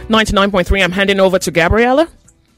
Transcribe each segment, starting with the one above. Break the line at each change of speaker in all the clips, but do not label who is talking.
99.3, I'm handing over to Gabriella.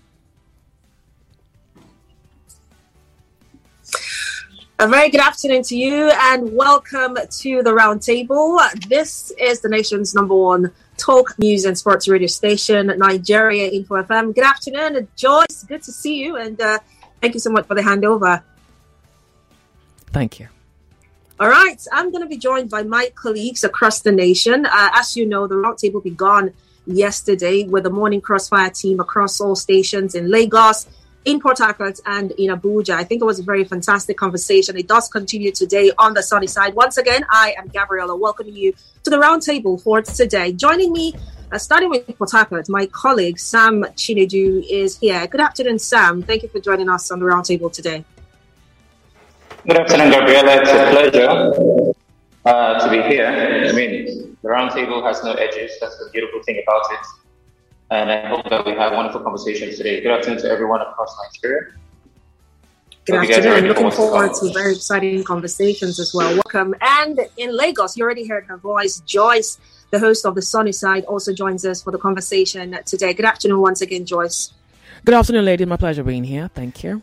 A very good afternoon to you and welcome to the Roundtable. This is the nation's #1 talk, news and sports radio station, Nigeria Info FM. Good afternoon, Joyce. Good to see you and thank you so much for the handover.
Thank you.
All right, I'm going to be joined by my colleagues across the nation. As you know, the Roundtable began yesterday with the Morning Crossfire team across all stations in Lagos, in Port Harcourt and in Abuja. I think it was a very fantastic conversation. It does continue today on the sunny side. Once again, I am Gabriella, welcoming you to the Roundtable for today. Joining me, starting with Port Harcourt, my colleague Sam Chinedu is here. Good afternoon, Sam. Thank you for joining us on the Roundtable today.
Good afternoon, Gabriella. It's a pleasure to be here. I mean, the Roundtable has no edges. That's the beautiful thing about it. And I hope that we have wonderful conversations today. Good afternoon to everyone across Nigeria.
Good afternoon. Looking forward to very exciting conversations as well. Welcome. And in Lagos, you already heard her voice. Joyce, the host of The Sunny Side, also joins us for the conversation today. Good afternoon once again, Joyce.
Good afternoon, ladies. My pleasure being here. Thank you.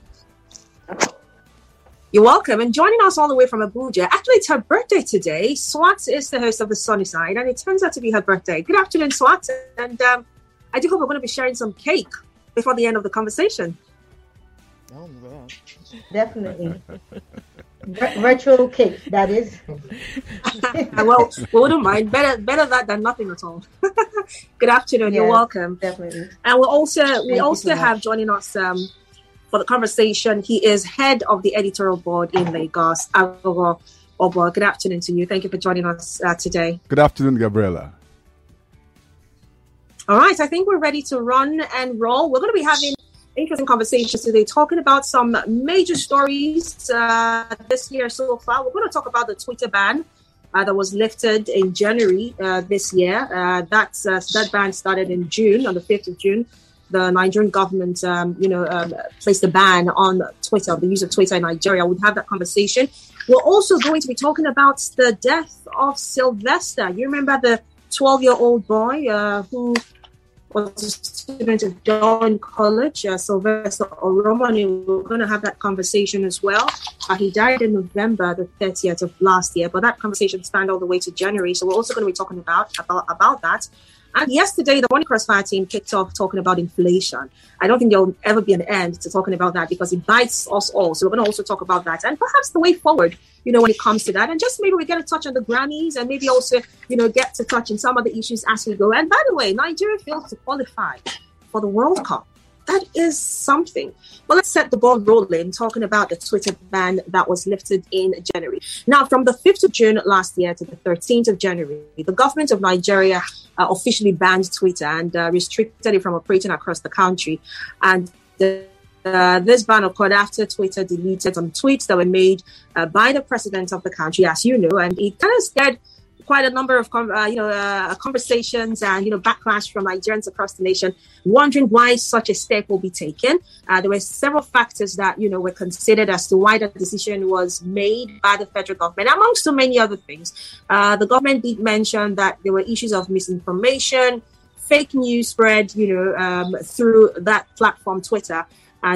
You're welcome. And joining us all the way from Abuja, actually it's her birthday today. Swat is the host of The Sunny Side, and it turns out to be her birthday. Good afternoon, Swat. And I do hope we're going to be sharing some cake before the end of the conversation.
Oh, yeah. Definitely. Virtual cake, that is.
Well, we wouldn't mind. Better that than nothing at all. Good afternoon. Yes, you're welcome.
Definitely.
And we also have joining us for the conversation. He is head of the editorial board in Lagos. Obo, good afternoon to you. Thank you for joining us today.
Good afternoon, Gabriella.
All right, I think we're ready to run and roll. We're going to be having interesting conversations today, talking about some major stories this year so far. We're going to talk about the Twitter ban that was lifted in January this year. That ban started in June, on the 5th of June. The Nigerian government, placed a ban on Twitter, the use of Twitter in Nigeria. We'll have that conversation. We're also going to be talking about the death of Sylvester. You remember the 12-year-old boy who was a student at Dawn College, Sylvester Oromoni. We're going to have that conversation as well. He died in November the 30th of last year, but that conversation spanned all the way to January. So we're also going to be talking about that. And yesterday, the Morning Crossfire team kicked off talking about inflation. I don't think there'll ever be an end to talking about that because it bites us all. So we're going to also talk about that and perhaps the way forward, when it comes to that. And just maybe we get a touch on the Grammys and maybe also, get to touch on some of the issues as we go. And by the way, Nigeria failed to qualify for the World Cup. That is something. Well, let's set the ball rolling, talking about the Twitter ban that was lifted in January. Now, from the 5th of June last year to the 13th of January, the government of Nigeria officially banned Twitter and restricted it from operating across the country. And this ban occurred after Twitter deleted some tweets that were made by the president of the country, as you know, and it kind of scared quite a number of conversations and backlash from Nigerians across the nation, wondering why such a step will be taken. There were several factors that were considered as to why the decision was made by the federal government, amongst so many other things. The government did mention that there were issues of misinformation, fake news spread, through that platform, Twitter,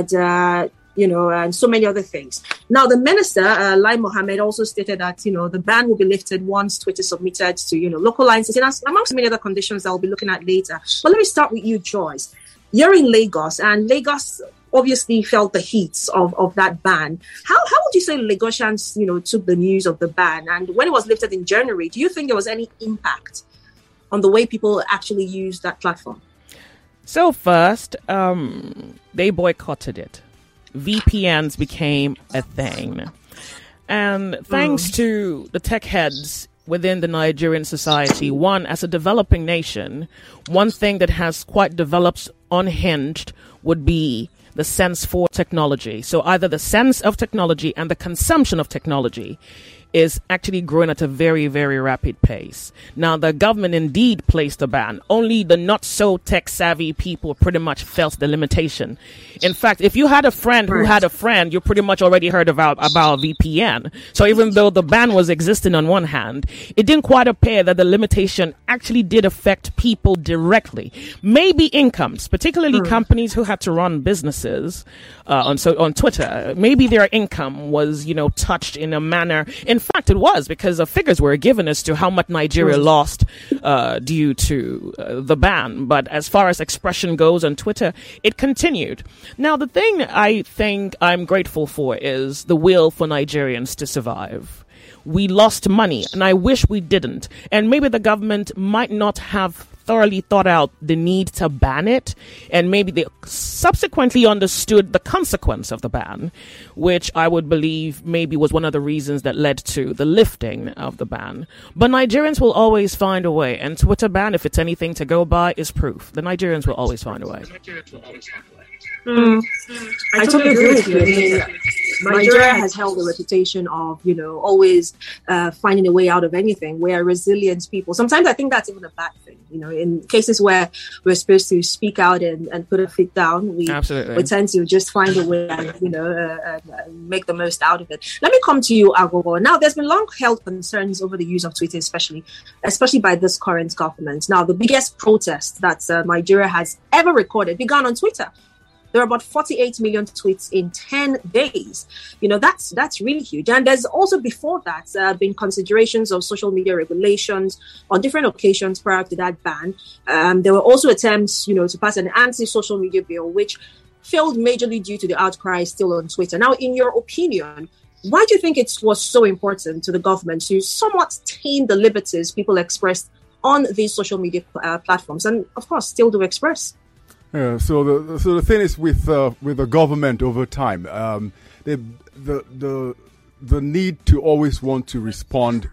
and so many other things. Now, the minister, Lai Mohammed, also stated that, the ban will be lifted once Twitter submitted to, local licenses, amongst many other conditions that we'll be looking at later. But let me start with you, Joyce. You're in Lagos, and Lagos obviously felt the heat of that ban. How would you say Lagosians, took the news of the ban? And when it was lifted in January, do you think there was any impact on the way people actually use that platform?
So first, they boycotted it. VPNs became a thing. And thanks to the tech heads within the Nigerian society, one, as a developing nation, one thing that has quite developed unhinged would be the sense for technology. So either the sense of technology and the consumption of technology. is actually growing at a very, very rapid pace. Now, the government indeed placed a ban. Only the not so tech savvy people pretty much felt the limitation. In fact, if you had a friend who had a friend, you pretty much already heard about VPN. So even though the ban was existing on one hand, it didn't quite appear that the limitation actually did affect people directly. Maybe incomes, particularly companies who had to run businesses on Twitter. Maybe their income was, touched in a manner. In fact, it was, because the figures were given as to how much Nigeria lost due to the ban. But as far as expression goes on Twitter, it continued. Now, the thing I think I'm grateful for is the will for Nigerians to survive. We lost money, and I wish we didn't. And maybe the government might not have thoroughly thought out the need to ban it, and maybe they subsequently understood the consequence of the ban, which I would believe maybe was one of the reasons that led to the lifting of the ban. But Nigerians will always find a way, and Twitter ban, if it's anything to go by, is proof. The Nigerians will always find a way.
I totally agree with you. I mean, Nigeria has held a reputation of, always finding a way out of anything. We're resilient people. Sometimes I think that's even a bad thing. In cases where we're supposed to speak out and put a foot down, we tend to just find a way and, make the most out of it. Let me come to you, Agogo. Now, there's been long-held concerns over the use of Twitter, especially by this current government. Now, the biggest protest that Nigeria has ever recorded began on Twitter. There are about 48 million tweets in 10 days. That's really huge. And there's also before that been considerations of social media regulations on different occasions prior to that ban. There were also attempts, to pass an anti-social media bill, which failed majorly due to the outcry still on Twitter. Now, in your opinion, why do you think it was so important to the government to somewhat tame the liberties people expressed on these social media platforms and, of course, still do express?
Yeah, so the thing is with the government over time, the need to always want to respond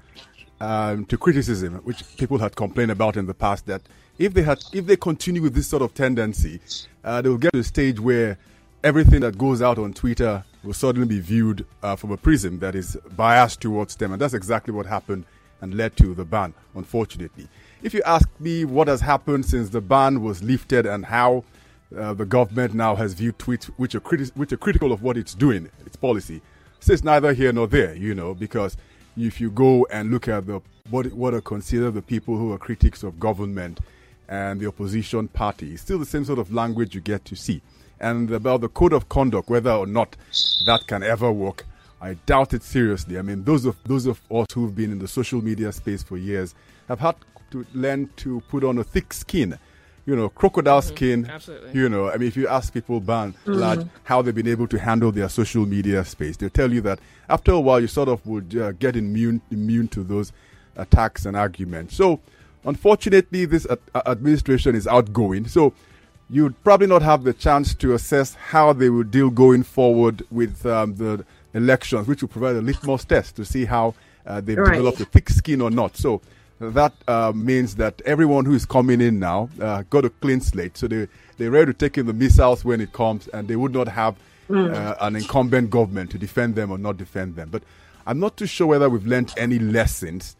to criticism, which people had complained about in the past, that if they continue with this sort of tendency, they will get to a stage where everything that goes out on Twitter will suddenly be viewed from a prism that is biased towards them, and that's exactly what happened and led to the ban, unfortunately. If you ask me what has happened since the ban was lifted and how the government now has viewed tweets which are critical of what it's doing, its policy, it's neither here nor there, because if you go and look at what are considered the people who are critics of government and the opposition party, it's still the same sort of language you get to see. And about the code of conduct, whether or not that can ever work, I doubt it seriously. I mean, those of us who've been in the social media space for years have had to learn to put on a thick skin, crocodile skin.
Absolutely.
I mean, if you ask people large how they've been able to handle their social media space, they'll tell you that after a while you sort of would get immune to those attacks and arguments. So, unfortunately, this administration is outgoing. So, you'd probably not have the chance to assess how they will deal going forward with the elections, which will provide a litmus test to see how they've developed a thick skin or not. So, that means that everyone who is coming in now got a clean slate. So they're ready to take in the missiles when it comes, and they would not have an incumbent government to defend them or not defend them. But I'm not too sure whether we've learned any lessons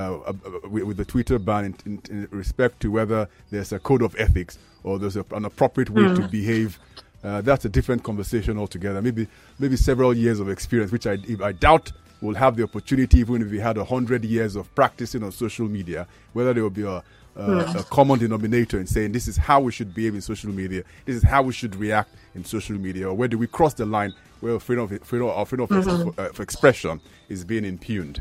with the Twitter ban in respect to whether there's a code of ethics or there's an appropriate way to behave. That's a different conversation altogether. Maybe several years of experience, which I doubt will have the opportunity, even if we had 100 years of practicing on social media, whether there will be a common denominator in saying this is how we should behave in social media, this is how we should react in social media, or where do we cross the line where freedom of expression is being impugned.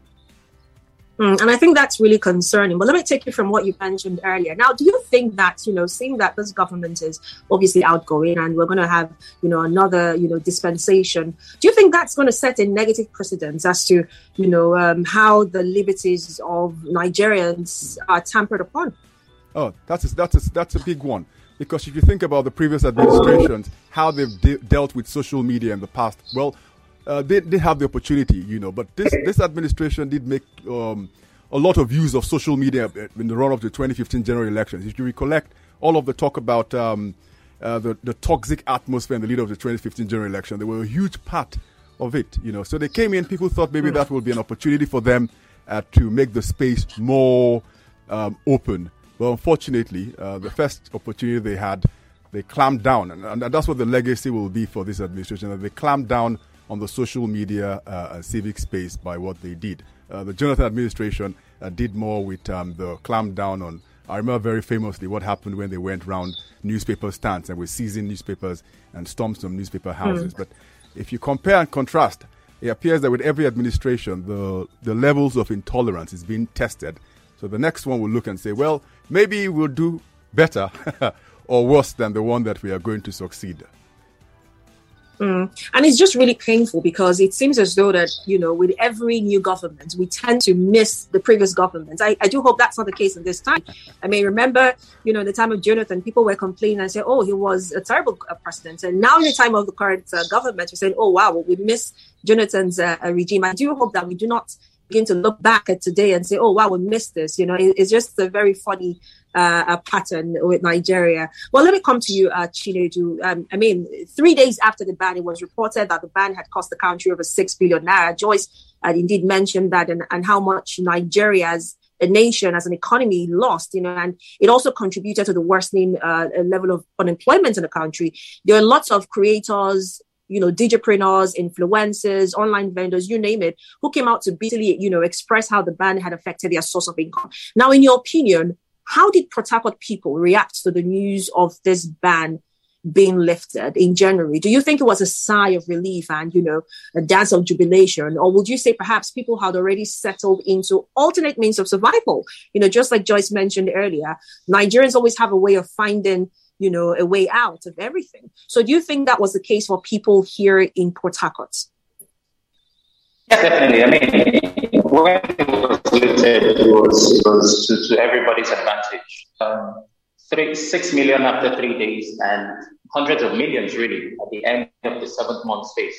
And I think that's really concerning. But let me take you from what you mentioned earlier. Now, do you think that, seeing that this government is obviously outgoing and we're going to have, another, dispensation, do you think that's going to set a negative precedent as to, how the liberties of Nigerians are tampered upon?
Oh, that's a big one. Because if you think about the previous administrations, how they've dealt with social media in the past, well, they did have the opportunity, but this administration did make a lot of use of social media in the run-up to the 2015 general elections. If you recollect all of the talk about the toxic atmosphere in the lead-up to the 2015 general election, there were a huge part of it. So they came in. People thought maybe that would be an opportunity for them to make the space more open. But unfortunately, the first opportunity they had, they clamped down, and that's what the legacy will be for this administration. That they clamped down on the social media and civic space by what they did. The Jonathan administration did more with the clamp down on. I remember very famously what happened when they went round newspaper stands and were seizing newspapers and stormed some newspaper houses. But if you compare and contrast, it appears that with every administration, the levels of intolerance is being tested. So the next one will look and say, well, maybe we'll do better or worse than the one that we are going to succeed.
And it's just really painful because it seems as though that, with every new government, we tend to miss the previous government. I do hope that's not the case in this time. I mean, remember, in the time of Jonathan, people were complaining and saying, oh, he was a terrible president. And now in the time of the current government, we're saying, oh, wow, we miss Jonathan's regime. I do hope that we do not begin to look back at today and say, oh, wow, we missed this. It's just a very funny pattern with Nigeria. Well, let me come to you, Chinedu. 3 days after the ban, it was reported that the ban had cost the country over 6 billion naira. Joyce had indeed mentioned that and how much Nigeria as a nation, as an economy, lost, and it also contributed to the worsening level of unemployment in the country. There are lots of creators, digipreneurs, influencers, online vendors, you name it, who came out to bitterly, express how the ban had affected their source of income. Now, in your opinion, how did Port Harcourt people react to the news of this ban being lifted in January? Do you think it was a sigh of relief and, a dance of jubilation? Or would you say perhaps people had already settled into alternate means of survival? Just like Joyce mentioned earlier, Nigerians always have a way of finding, a way out of everything. So do you think that was the case for people here in Port Harcourt?
Yes, definitely. I mean, when it was lifted, it was to everybody's advantage. 6 million after 3 days and hundreds of millions really at the end of the 7th-month space.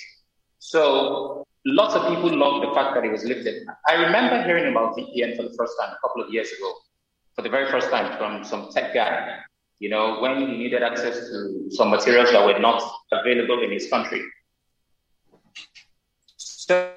So lots of people loved the fact that it was lifted. I remember hearing about VPN for the first time a couple of years ago, for the very first time from some tech guy, when he needed access to some materials that were not available in his country. So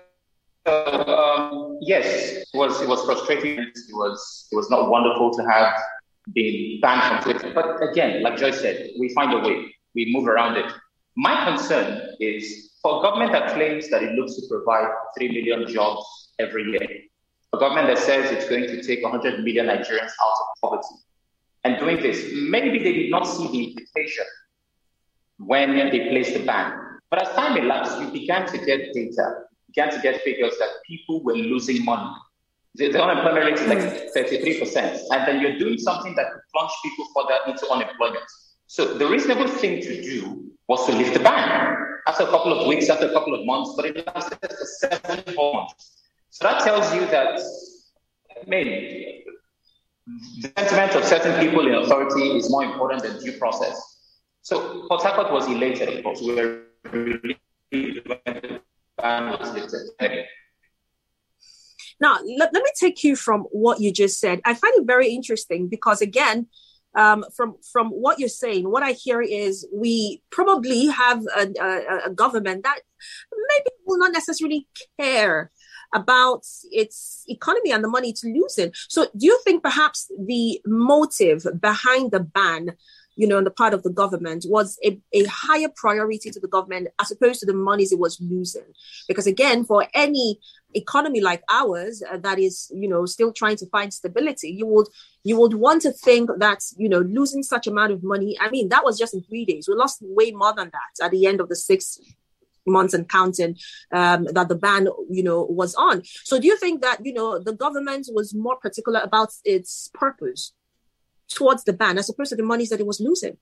yes, it was frustrating. It was not wonderful to have been banned from Twitter. But again, like Joyce said, we find a way. We move around it. My concern is for a government that claims that it looks to provide 3 million jobs every year, a government that says it's going to take 100 million Nigerians out of poverty. And doing this, maybe they did not see the implication when they placed the ban. But as time elapsed, you began to get data, began to get figures that people were losing money. The unemployment rate is like 33%. And then you're doing something that could plunge people further into unemployment. So the reasonable thing to do was to lift the ban after a couple of weeks, after a couple of months, but it lasted for 7 months. So that tells you that, the sentiment of certain people in authority is more important than due process. So Port Harcourt was elated, of course. We were relieved when the ban was lifted.
Now, let me take you from what you just said. I find it very interesting because, again, from what you're saying, what I hear is we probably have a government that maybe will not necessarily care about its economy and the money it's losing. So do you think perhaps the motive behind the ban, on the part of the government was a higher priority to the government as opposed to the monies it was losing? Because again, for any economy like ours that is, still trying to find stability, you would want to think that, losing such amount of money, that was just in 3 days. We lost way more than that at the end of the 6 months and counting that the ban, was on. So do you think that, the government was more particular about its purpose towards the ban as opposed to the monies that it was losing?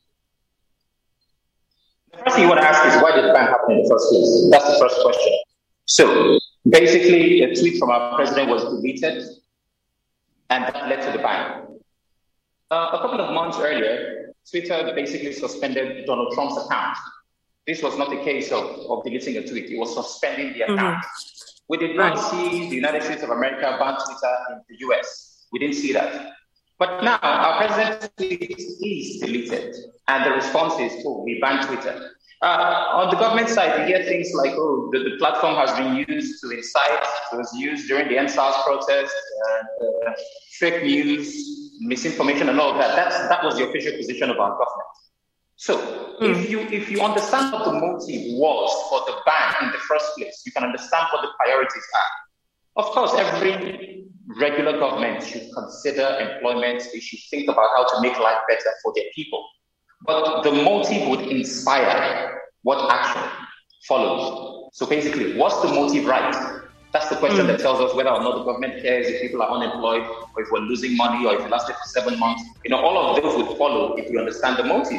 The first thing you want to ask is, why did the ban happen in the first place? That's the first question. So basically, a tweet from our president was deleted, and that led to the ban. A couple of months earlier, Twitter basically suspended Donald Trump's account. This was not a case of deleting a tweet. It was suspending the account. We did not see the United States of America ban Twitter in the US. We didn't see that. But now our president's tweet is deleted. And the response is, we banned Twitter. On the government side, you hear things like, oh, the platform has been used to incite, it was used during the EndSARS protest, fake news, misinformation and all of that. That was the official position of our government. So if you understand what the motive was for the ban in the first place, you can understand what the priorities are. Of course, every regular government should consider employment. They should think about how to make life better for their people. But the motive would inspire what action follows. So basically, what's the motive right? That's the question that tells us whether or not the government cares if people are unemployed, or if we're losing money, or if it lasted for 7 months. All of those would follow if you understand the motive.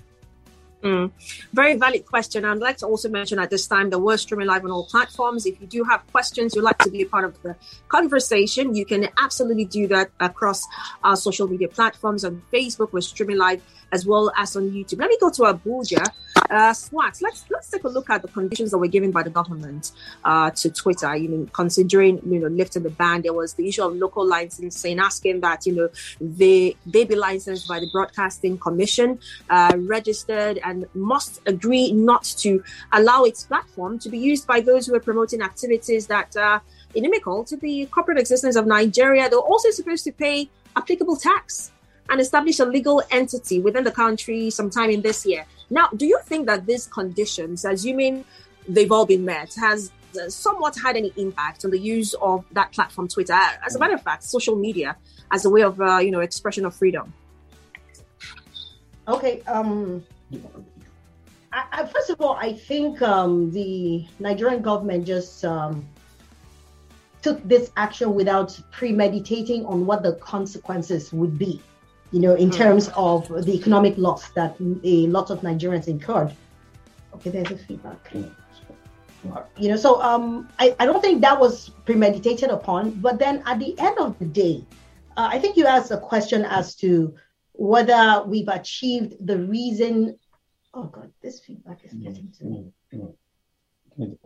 Very valid question. I'd like to also mention at this time that we're streaming live on all platforms. If you do have questions, you'd like to be a part of the conversation, you can absolutely do that across our social media platforms. On Facebook, we're streaming live, as well as on YouTube. Let me go to Abuja. Swat, let's take a look at the conditions that were given by the government to Twitter. Considering lifting the ban, there was the issue of local licensing, asking that they be licensed by the Broadcasting Commission, registered, and must agree not to allow its platform to be used by those who are promoting activities that are inimical to the corporate existence of Nigeria. They're also supposed to pay applicable tax and establish a legal entity within the country sometime in this year. Now, do you think that these conditions, assuming they've all been met, has somewhat had any impact on the use of that platform, Twitter? As a matter of fact, social media as a way of, expression of freedom.
Okay. First of all, I think the Nigerian government just took this action without premeditating on what the consequences would be. In terms of the economic loss that a lot of Nigerians incurred. Okay, there's a feedback. So I don't think that was premeditated upon. But then at the end of the day, I think you asked a question as to whether we've achieved the reason. Oh God, this feedback is getting to me.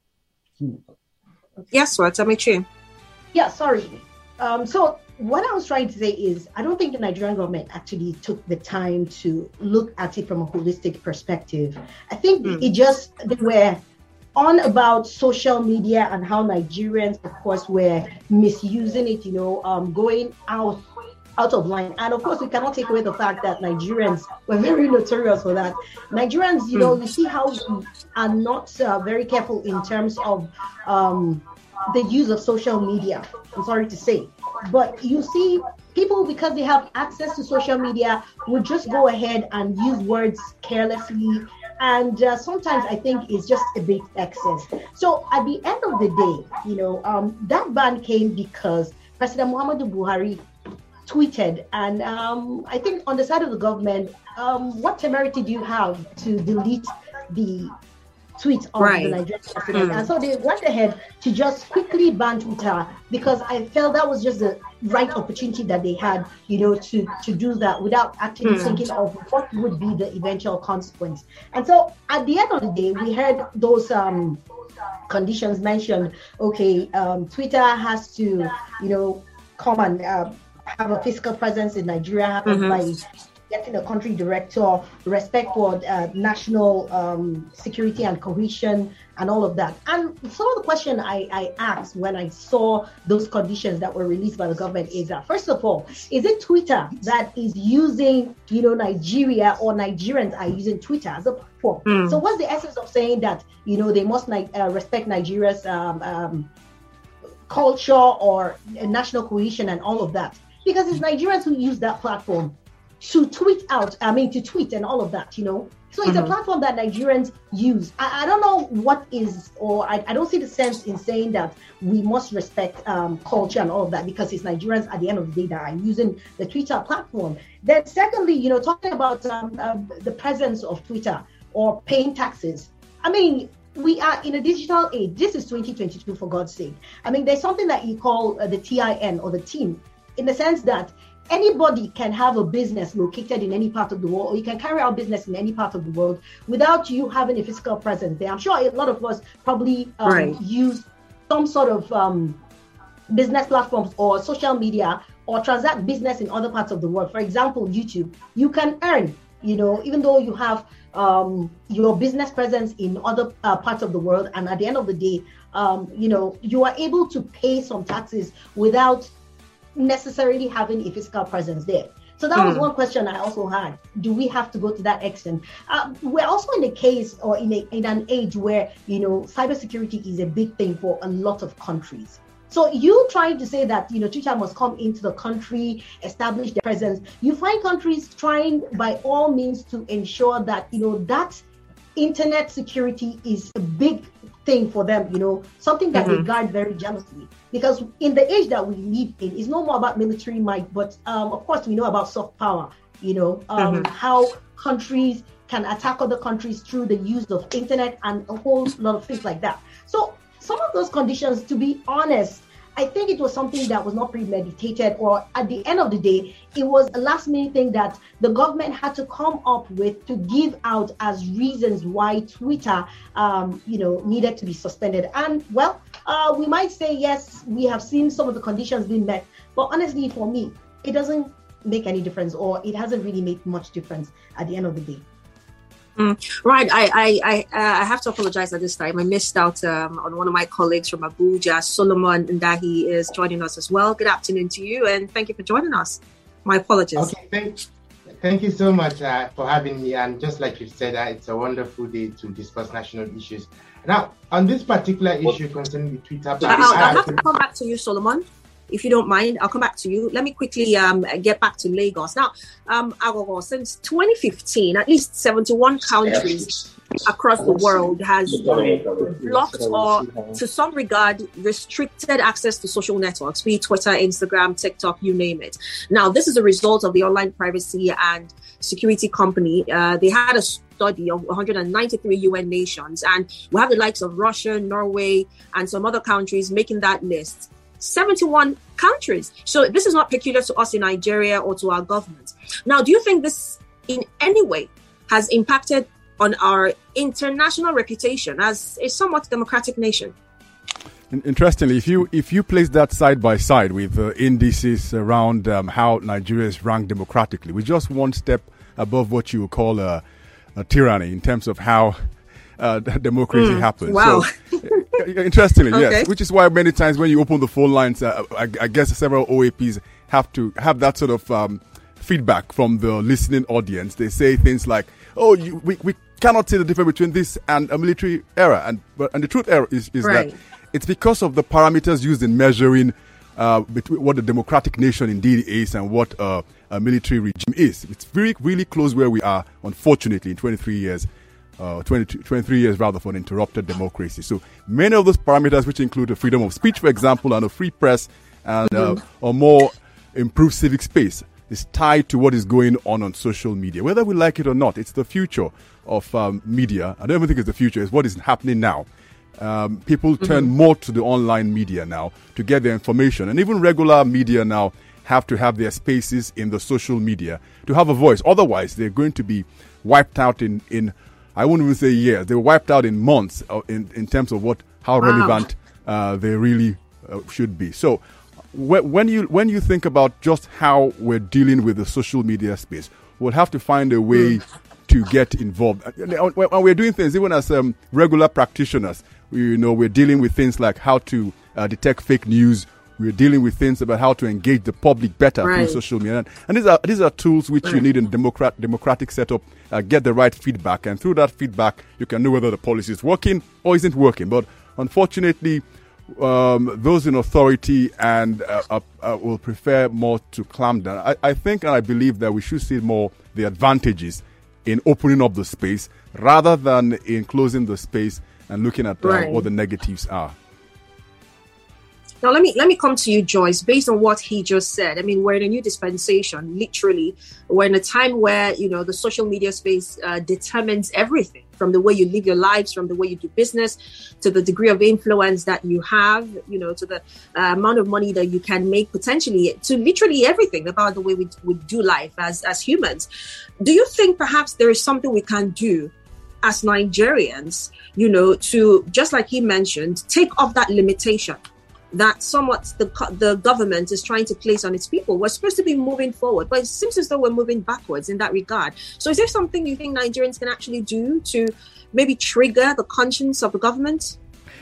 Yes, what? I'm true.
Yeah, sorry. So what I was trying to say is, I don't think the Nigerian government actually took the time to look at it from a holistic perspective. I think they were on about social media and how Nigerians, of course, were misusing it, going out of line. And of course, we cannot take away the fact that Nigerians were very notorious for that. Nigerians, you see how we are not very careful in terms of the use of social media. I'm sorry to say. But you see, people, because they have access to social media, would just go ahead and use words carelessly. And sometimes I think it's just a bit excess. So at the end of the day, that ban came because President Muhammadu Buhari tweeted. And I think on the side of the government, what temerity do you have to delete the tweets of the Nigerian president? And so they went ahead to just quickly ban Twitter, because I felt that was just the right opportunity that they had, to do that without actually thinking of what would be the eventual consequence. And so at the end of the day, we heard those conditions mentioned. Okay, Twitter has to, come and have a physical presence in Nigeria by getting a country director, respect for national security and cohesion and all of that. And some of the question I asked when I saw those conditions that were released by the government is that, first of all, is it Twitter that is using, Nigeria, or Nigerians are using Twitter as a platform? So what's the essence of saying that, they must respect Nigeria's culture or national cohesion and all of that? Because it's Nigerians who use that platform to tweet and all of that, So it's a platform that Nigerians use. I don't know what is, or I don't see the sense in saying that we must respect culture and all of that, because it's Nigerians at the end of the day that are using the Twitter platform. Then secondly, talking about the presence of Twitter or paying taxes. We are in a digital age. This is 2022, for God's sake. There's something that you call the TIN, or the TIN, in the sense that anybody can have a business located in any part of the world, or you can carry out business in any part of the world without you having a physical presence there. I'm sure a lot of us probably use some sort of business platforms or social media, or transact business in other parts of the world. For example, YouTube. You can earn, even though you have your business presence in other parts of the world, and at the end of the day, you are able to pay some taxes without necessarily having a physical presence there. So that was one question I also had. Do we have to go to that extent? We're also in a case or in an age where, cybersecurity is a big thing for a lot of countries. So you trying to say that, Twitter must come into the country, establish their presence. You find countries trying by all means to ensure that, that internet security is a big thing for them, something that they guard very jealously. Because in the age that we live in, it's no more about military might, but of course we know about soft power, how countries can attack other countries through the use of internet and a whole lot of things like that. So some of those conditions, to be honest, I think it was something that was not premeditated, or at the end of the day, it was a last minute thing that the government had to come up with to give out as reasons why Twitter, needed to be suspended. And we might say, yes, we have seen some of the conditions being met, but honestly, for me, it doesn't make any difference, or it hasn't really made much difference at the end of the day.
Right. I have to apologize at this time. I missed out on one of my colleagues from Abuja, Solomon Ndahi, is joining us as well. Good afternoon to you, and thank you for joining us. My apologies.
Okay, thank you so much for having me. And just like you said, it's a wonderful day to discuss national issues. Now, on this particular issue concerning the Twitter ban,
I'll have to come back to you, Solomon. If you don't mind, I'll come back to you. Let me quickly get back to Lagos. Now, Agogo, since 2015, at least 71 countries across the world has blocked or, to some regard, restricted access to social networks, be it Twitter, Instagram, TikTok, you name it. Now, this is a result of the Online Privacy and Security Company. They had a study of 193 UN nations, and we have the likes of Russia, Norway, and some other countries making that list. 71 countries. So this is not peculiar to us in Nigeria or to our government. Now, do you think this in any way has impacted on our international reputation as a somewhat democratic nation?
Interestingly, if you place that side by side with indices around how Nigeria is ranked democratically, we're just one step above what you would call a tyranny in terms of how democracy happens.
Wow.
So, interestingly,
okay.
Yes, which is why many times when you open the phone lines, I guess several OAPs have to have that sort of feedback from the listening audience. They say things like, we cannot see the difference between this and a military era. And the truth is
right.
that it's because of the parameters used in measuring between what a democratic nation indeed is and what a military regime is. It's really, really close where we are, unfortunately, in 23 years. 23 years rather for an interrupted democracy. So many of those parameters, which include the freedom of speech, for example, and a free press and a more improved civic space, is tied to what is going on social media. Whether we like it or not, it's the future of media. I don't even think it's the future, it's what is happening now. People turn more to the online media now to get their information. And even regular media now have to have their spaces in the social media to have a voice. Otherwise, they're going to be wiped out in I wouldn't even say years. They were wiped out in months in terms of how relevant they really should be. So when you think about just how we're dealing with the social media space, we'll have to find a way to get involved. When we're doing things, even as regular practitioners, we're dealing with things like how to detect fake news. We're dealing with things about how to engage the public better through social media. And these are tools which you need in democratic setup, get the right feedback. And through that feedback, you can know whether the policy is working or isn't working. But unfortunately, those in authority and will prefer more to clamp down. I think and I believe that we should see more the advantages in opening up the space rather than in closing the space and looking at what the negatives are.
Now, let me come to you, Joyce. Based on what he just said, I mean, we're in a new dispensation, literally. We're in a time where, the social media space determines everything, from the way you live your lives, from the way you do business, to the degree of influence that you have, to the amount of money that you can make potentially, to literally everything about the way we do life as humans. Do you think perhaps there is something we can do as Nigerians, to, just like he mentioned, take off that limitation that somewhat the government is trying to place on its people. We're supposed to be moving forward, but it seems as though we're moving backwards in that regard. So is there something you think Nigerians can actually do to maybe trigger the conscience of the government?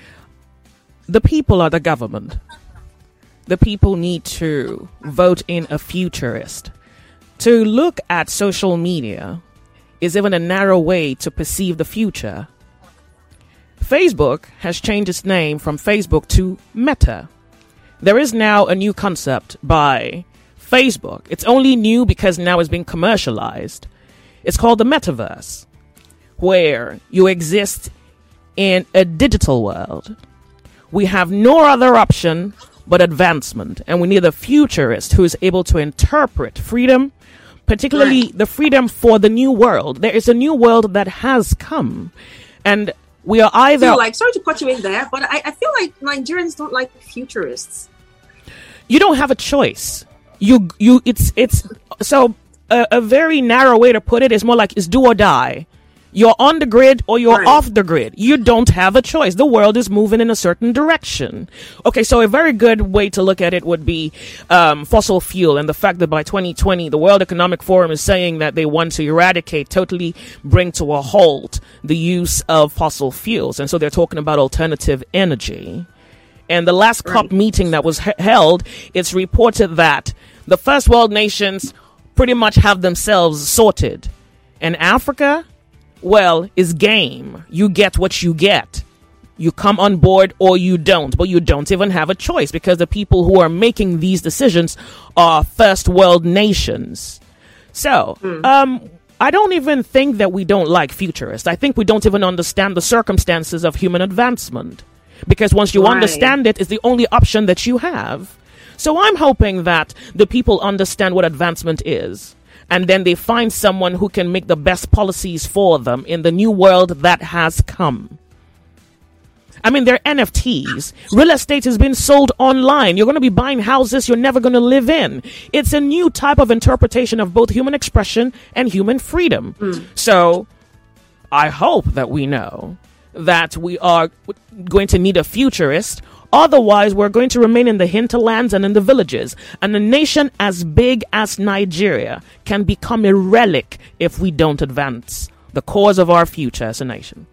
The people are the government. The people need to vote in a futurist. To look at social media is even a narrow way to perceive the future. Facebook has changed its name from Facebook to Meta. There is now a new concept by Facebook. It's only new because now it's being commercialized. It's called the metaverse, where you exist in a digital world. We have no other option but advancement, and we need a futurist who is able to interpret freedom, particularly the freedom for the new world. There is a new world that has come, and we are either
sorry to put you in there, but I feel like Nigerians don't like futurists.
You don't have a choice. It's so a very narrow way to put it is more like it's do or die. You're on the grid or you're off the grid. You don't have a choice. The world is moving in a certain direction. Okay, so a very good way to look at it would be fossil fuel, and the fact that by 2020, the World Economic Forum is saying that they want to eradicate, totally bring to a halt the use of fossil fuels. And so they're talking about alternative energy. And the last COP meeting that was held, it's reported that the first world nations pretty much have themselves sorted. And Africa, well, is game. You get what you get. You come on board or you don't, but you don't even have a choice because the people who are making these decisions are first world nations. So, I don't even think that we don't like futurists. I think we don't even understand the circumstances of human advancement, because once you understand it, it's the only option that you have. So I'm hoping that the people understand what advancement is, and then they find someone who can make the best policies for them in the new world that has come. I mean, they're NFTs. Real estate has been sold online. You're going to be buying houses you're never going to live in. It's a new type of interpretation of both human expression and human freedom. So I hope that we know that we are going to need a futurist. Otherwise, we're going to remain in the hinterlands and in the villages. And a nation as big as Nigeria can become a relic if we don't advance the cause of our future as a nation.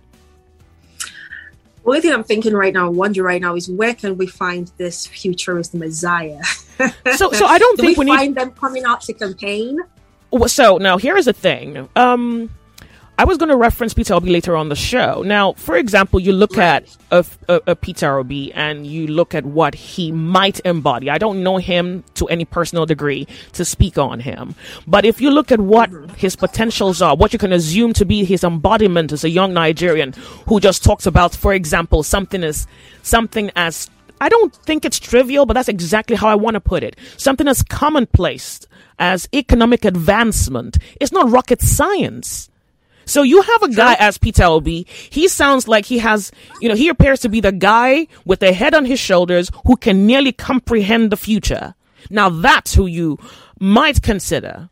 The only thing I'm thinking right now, wondering right now, is where can we find this futurist messiah?
So I don't think we
find them coming out to campaign.
So now here is the thing. I was going to reference Peter Obi later on the show. Now, for example, you look at a Peter Obi and you look at what he might embody. I don't know him to any personal degree to speak on him. But if you look at what his potentials are, what you can assume to be his embodiment as a young Nigerian who just talks about, for example, something as, I don't think it's trivial, but that's exactly how I want to put it. Something as commonplace as economic advancement. It's not rocket science. So you have a guy as Peter Obi. He sounds like he has, he appears to be the guy with a head on his shoulders who can nearly comprehend the future. Now that's who you might consider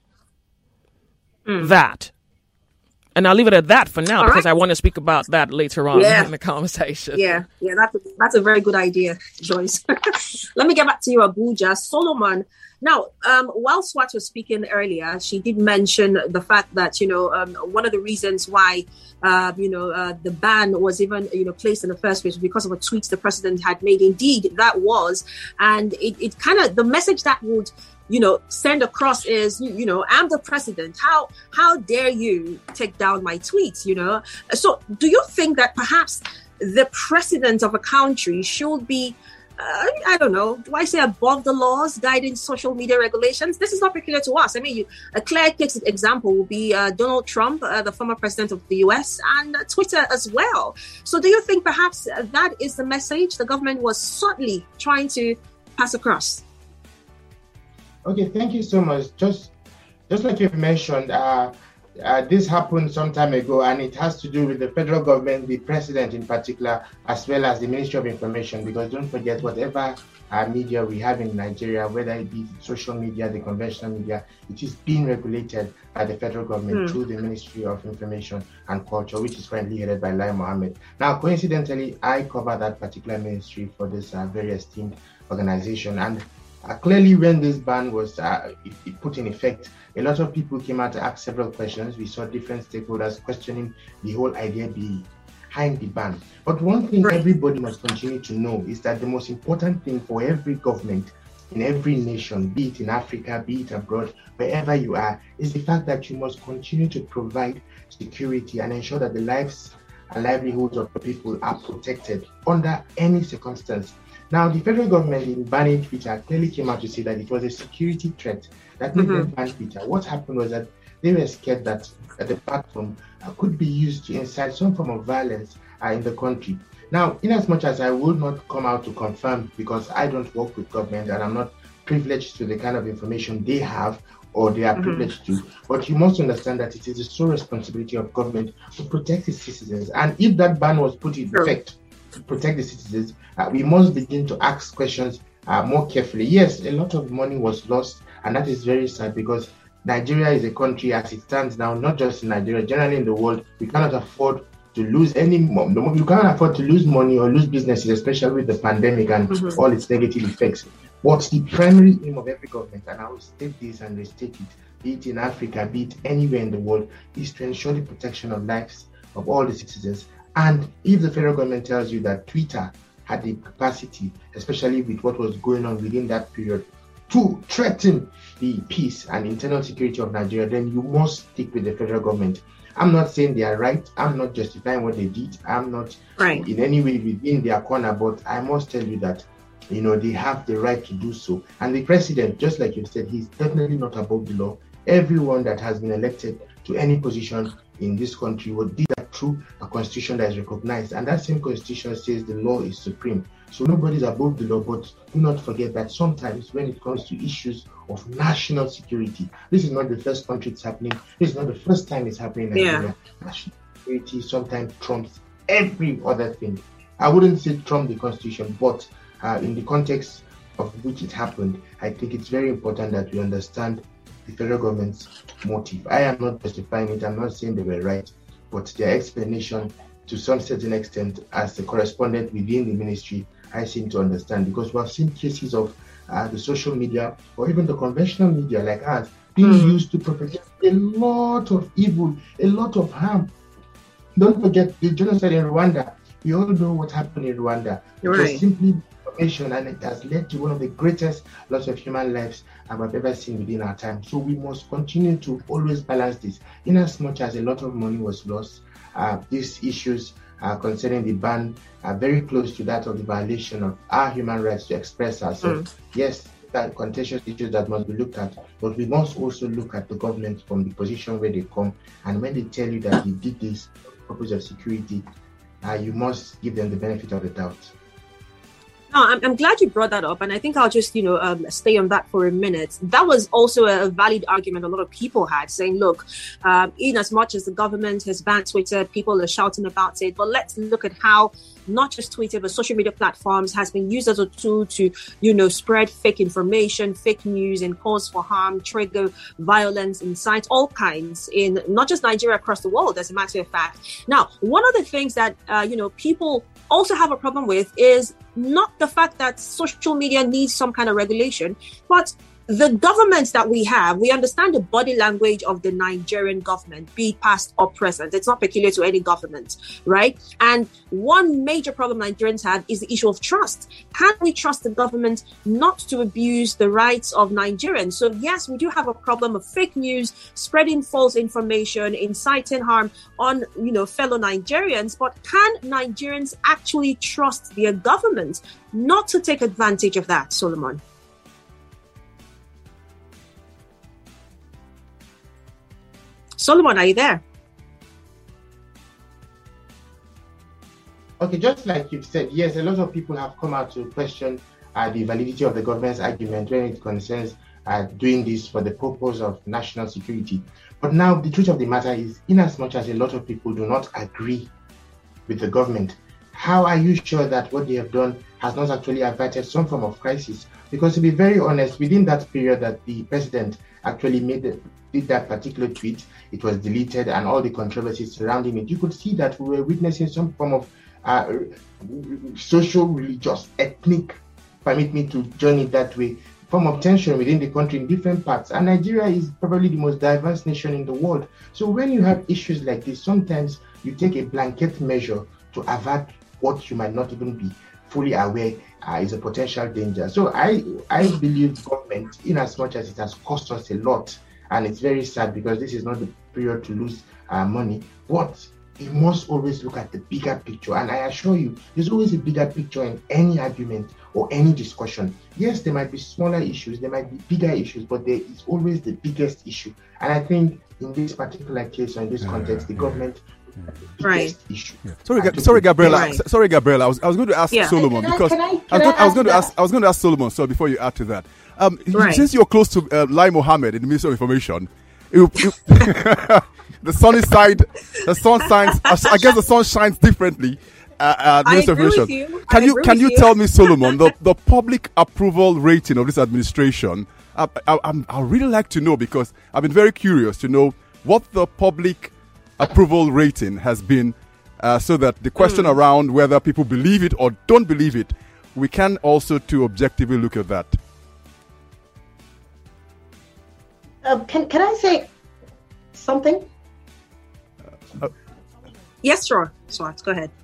that. And I'll leave it at that for now because I want to speak about that later on in the conversation.
Yeah, that's a very good idea, Joyce. Let me get back to you, Abuja. Solomon. Now, while Swat was speaking earlier, she did mention the fact that, one of the reasons why, the ban was even, placed in the first place was because of a tweet the president had made. Indeed, that was. And it kind of, the message that would, send across is, I'm the president. How dare you take down my tweets, So do you think that perhaps the president of a country should be, I don't know, do I say above the laws guiding social media regulations? This is not peculiar to us. I mean, a clear case example will be Donald Trump, the former president of the US, and Twitter as well. So do you think perhaps that is the message the government was subtly trying to pass across?
Okay, thank you so much. Just like you've mentioned, this happened some time ago, and it has to do with the federal government, the president in particular, as well as the Ministry of Information, because don't forget, whatever media we have in Nigeria, whether it be social media, the conventional media, it is being regulated by the federal government through the Ministry of Information and Culture, which is currently headed by Lai Mohammed. Now, coincidentally, I cover that particular ministry for this very esteemed organization. And clearly, when this ban was put in effect, a lot of people came out to ask several questions. We saw different stakeholders questioning the whole idea behind the ban. But one thing everybody must continue to know is that the most important thing for every government in every nation, be it in Africa, be it abroad, wherever you are, is the fact that you must continue to provide security and ensure that the lives and livelihoods of the people are protected under any circumstance. Now, the federal government in banning Twitter clearly came out to say that it was a security threat that made them ban Twitter. What happened was that they were scared that the platform could be used to incite some form of violence in the country. Now, in as much as I would not come out to confirm, because I don't work with government and I'm not privileged to the kind of information they have or they are privileged to, but you must understand that it is the sole responsibility of government to protect its citizens. And if that ban was put in effect to protect the citizens, we must begin to ask questions more carefully. Yes, a lot of money was lost, and that is very sad, because Nigeria is a country as it stands now, not just in Nigeria, generally in the world, we cannot afford to lose any more. You cannot afford to lose money or lose businesses, especially with the pandemic and all its negative effects. But the primary aim of every government, and I will state this and restate it, be it in Africa, be it anywhere in the world, is to ensure the protection of lives of all the citizens. And if the federal government tells you that Twitter had the capacity, especially with what was going on within that period, to threaten the peace and internal security of Nigeria, then you must stick with the federal government. I'm not saying they are right. I'm not justifying what they did. I'm not in any way within their corner, but I must tell you that, they have the right to do so. And the president, just like you said, he's definitely not above the law. Everyone that has been elected to any position in this country will do that through a constitution that is recognized. And that same constitution says the law is supreme. So nobody's above the law, but do not forget that sometimes when it comes to issues of national security, this is not the first country it's happening. This is not the first time it's happening in Nigeria. National security sometimes trumps every other thing. I wouldn't say trump the constitution, but in the context of which it happened, I think it's very important that we understand the federal government's motive. I am not justifying it. I'm not saying they were right, but their explanation to some certain extent, as the correspondent within the ministry, I seem to understand, because we have seen cases of the social media or even the conventional media like us being used to propagate a lot of evil, a lot of harm. Don't forget the genocide in Rwanda. We all know what happened in Rwanda. It was simply information, and it has led to one of the greatest loss of human lives I've ever seen within our time. So we must continue to always balance this. In as much as a lot of money was lost, these issues concerning the ban are very close to that of the violation of our human rights to express ourselves. Yes, that contentious issues that must be looked at, but we must also look at the government from the position where they come, and when they tell you that they did this for the purpose of security, you must give them the benefit of the doubt.
No, I'm glad you brought that up, and I think I'll just, stay on that for a minute. That was also a valid argument a lot of people had, saying, look, in as much as the government has banned Twitter, people are shouting about it, but let's look at how not just Twitter, but social media platforms has been used as a tool to, spread fake information, fake news, and cause for harm, trigger violence, incite all kinds in not just Nigeria, across the world, as a matter of fact. Now, one of the things that, people also have a problem with is not the fact that social media needs some kind of regulation, but the governments that we have, we understand the body language of the Nigerian government, be it past or present. It's not peculiar to any government, right? And one major problem Nigerians have is the issue of trust. Can we trust the government not to abuse the rights of Nigerians? So yes, we do have a problem of fake news, spreading false information, inciting harm on, fellow Nigerians. But can Nigerians actually trust their government not to take advantage of that, Solomon? Solomon, are you there?
Okay, just like you've said, yes, a lot of people have come out to question the validity of the government's argument when it concerns doing this for the purpose of national security. But now the truth of the matter is, in as much as a lot of people do not agree with the government, how are you sure that what they have done has not actually averted some form of crisis? Because to be very honest, within that period that the president actually did that particular tweet, it was deleted, and all the controversies surrounding it, you could see that we were witnessing some form of social, religious, ethnic, permit me to join it that way, form of tension within the country in different parts. And Nigeria is probably the most diverse nation in the world. So when you have issues like this, sometimes you take a blanket measure to avert what you might not even be fully aware is a potential danger. So I believe government, in as much as it has cost us a lot, and it's very sad because this is not the period to lose money, but you must always look at the bigger picture. And I assure you, there's always a bigger picture in any argument or any discussion. Yes, there might be smaller issues, there might be bigger issues, but there is always the biggest issue. And I think in this particular case or in this context, the government
right
issue.
Yeah. Sorry, Gabriela.
Right.
Sorry, Gabriela. I was going to ask Solomon because I was going to ask Solomon. So before you add to that, since you're close to Lai Mohammed in the Ministry of Information, the sunny side, the sun shines. I guess the sun shines differently. Minister of Information. Can you tell me, Solomon, the public approval rating of this administration? I really like to know, because I've been very curious to know what the public approval rating has been, so that the question around whether people believe it or don't believe it, we can also to objectively look at that.
Can I say something?
Yes, sure. Swat, go ahead.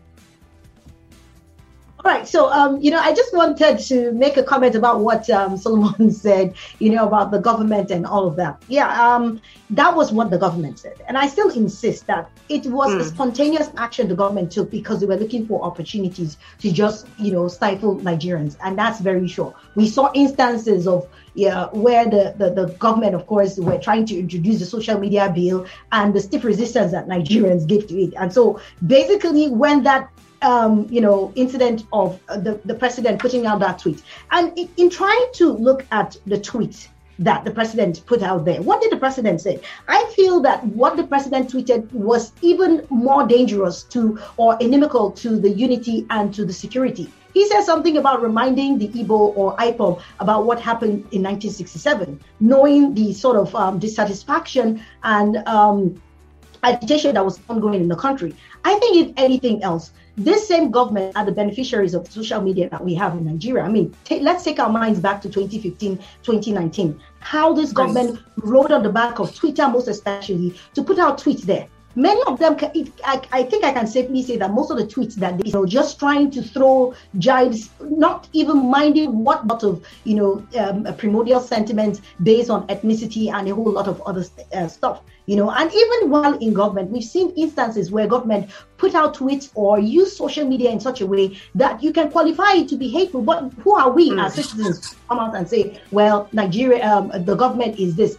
All right, so I just wanted to make a comment about what Solomon said, about the government and all of that. Yeah, that was what the government said, and I still insist that it was a spontaneous action the government took because they were looking for opportunities to just, stifle Nigerians, and that's very sure. We saw instances of where the government, of course, were trying to introduce the social media bill and the stiff resistance that Nigerians gave to it, and so basically when that incident of the president putting out that tweet. And in trying to look at the tweet that the president put out there, what did the president say? I feel that what the president tweeted was even more dangerous or inimical to the unity and to the security. He said something about reminding the Igbo or IPOB about what happened in 1967, knowing the sort of dissatisfaction and agitation that was ongoing in the country. I think if anything else, this same government are the beneficiaries of social media that we have in Nigeria. I mean, let's take our minds back to 2015, 2019. How this government rode on the back of Twitter, most especially, to put out tweets there. Many of them, I think I can safely say that most of the tweets that they just trying to throw jibes, not even minding what lot of primordial sentiments based on ethnicity and a whole lot of other stuff. And even while in government, we've seen instances where government put out tweets or use social media in such a way that you can qualify it to be hateful. But who are we as citizens to come out and say, well, Nigeria, the government is this,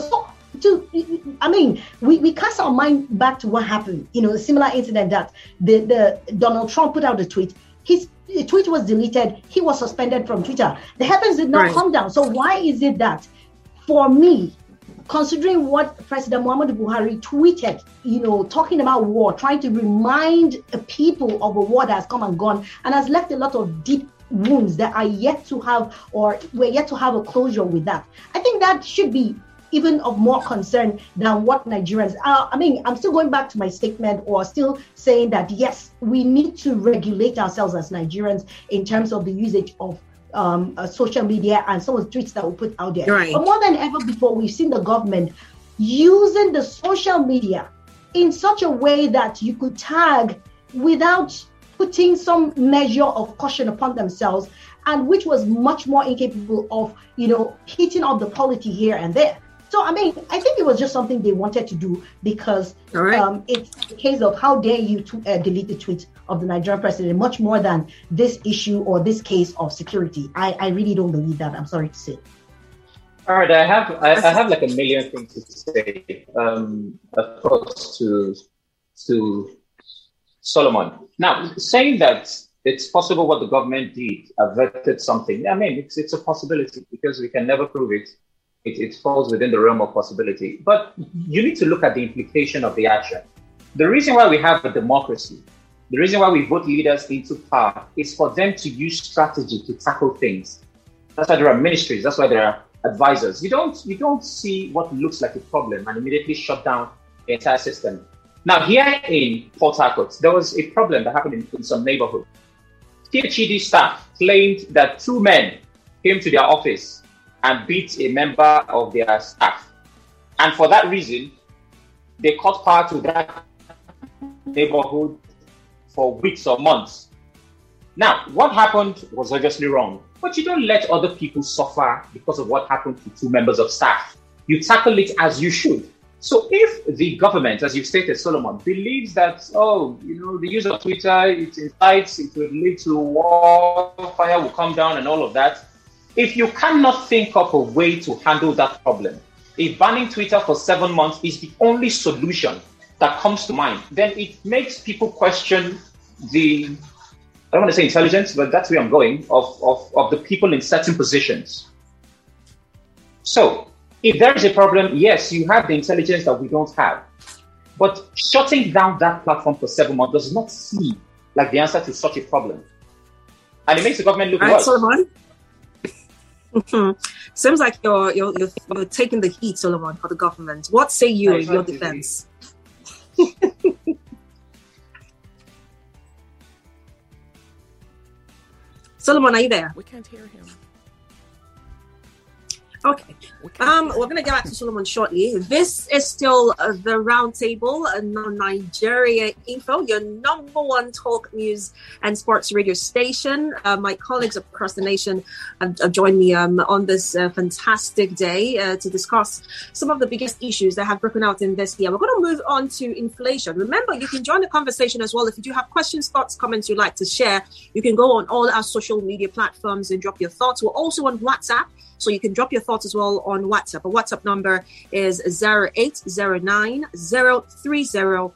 we cast our mind back to what happened, a similar incident that the Donald Trump put out a tweet. His tweet was deleted. He was suspended from Twitter. The heavens did not come down. So why is it that, for me, considering what President Muhammadu Buhari tweeted, talking about war, trying to remind people of a war that has come and gone and has left a lot of deep wounds that are yet to have, or we're yet to have a closure with that. I think that should be even of more concern than what Nigerians I'm still going back to my statement, or still saying that, yes, we need to regulate ourselves as Nigerians in terms of the usage of social media and some of the tweets that we put out there.
Right. But
more than ever before, we've seen the government using the social media in such a way that you could tag without putting some measure of caution upon themselves, and which was much more incapable of, hitting up the polity here and there. So, I think it was just something they wanted to do because it's a case of how dare you to delete the tweets of the Nigerian president, much more than this issue or this case of security. I really don't believe that. I'm sorry to say.
All right, I have like a million things to say. Of course, to Solomon. Now, saying that it's possible what the government did averted something. It's a possibility because we can never prove it. it falls within the realm of possibility. But you need to look at the implication of the action. The reason why we have a democracy, the reason why we vote leaders into power is for them to use strategy to tackle things. That's why there are ministries. That's why there are advisors. You don't see what looks like a problem and immediately shut down the entire system. Now, here in Port Harcourt, there was a problem that happened in some neighborhood. PhD staff claimed that 2 men came to their office and beat a member of their staff. And for that reason, they cut power to that neighborhood for weeks or months. Now, what happened was obviously wrong, but you don't let other people suffer because of what happened to 2 members of staff. You tackle it as you should. So if the government, as you've stated, Solomon, believes that, the use of Twitter, it incites, it will lead to war, fire will come down and all of that, if you cannot think of a way to handle that problem, if banning Twitter for 7 months is the only solution that comes to mind, then it makes people question the, I don't want to say intelligence, but that's where I'm going, of the people in certain positions. So, if there is a problem, yes, you have the intelligence that we don't have. But shutting down that platform for 7 months does not seem like the answer to such a problem. And it makes the government look worse.
Solomon. Seems like you're taking the heat, Solomon, for the government. What say you in your defense? Solomon, are you there?
We can't hear him.
Okay. We're going to get back to Solomon shortly. This is still the Roundtable, Nigeria Info, your number one talk, news, and sports radio station. My colleagues across the nation have joined me on this fantastic day to discuss some of the biggest issues that have broken out in this year. We're going to move on to inflation. Remember, you can join the conversation as well. If you do have questions, thoughts, comments you'd like to share, you can go on all our social media platforms and drop your thoughts. We're also on WhatsApp, so you can drop your thoughts as well on WhatsApp. Our WhatsApp number is 0809 030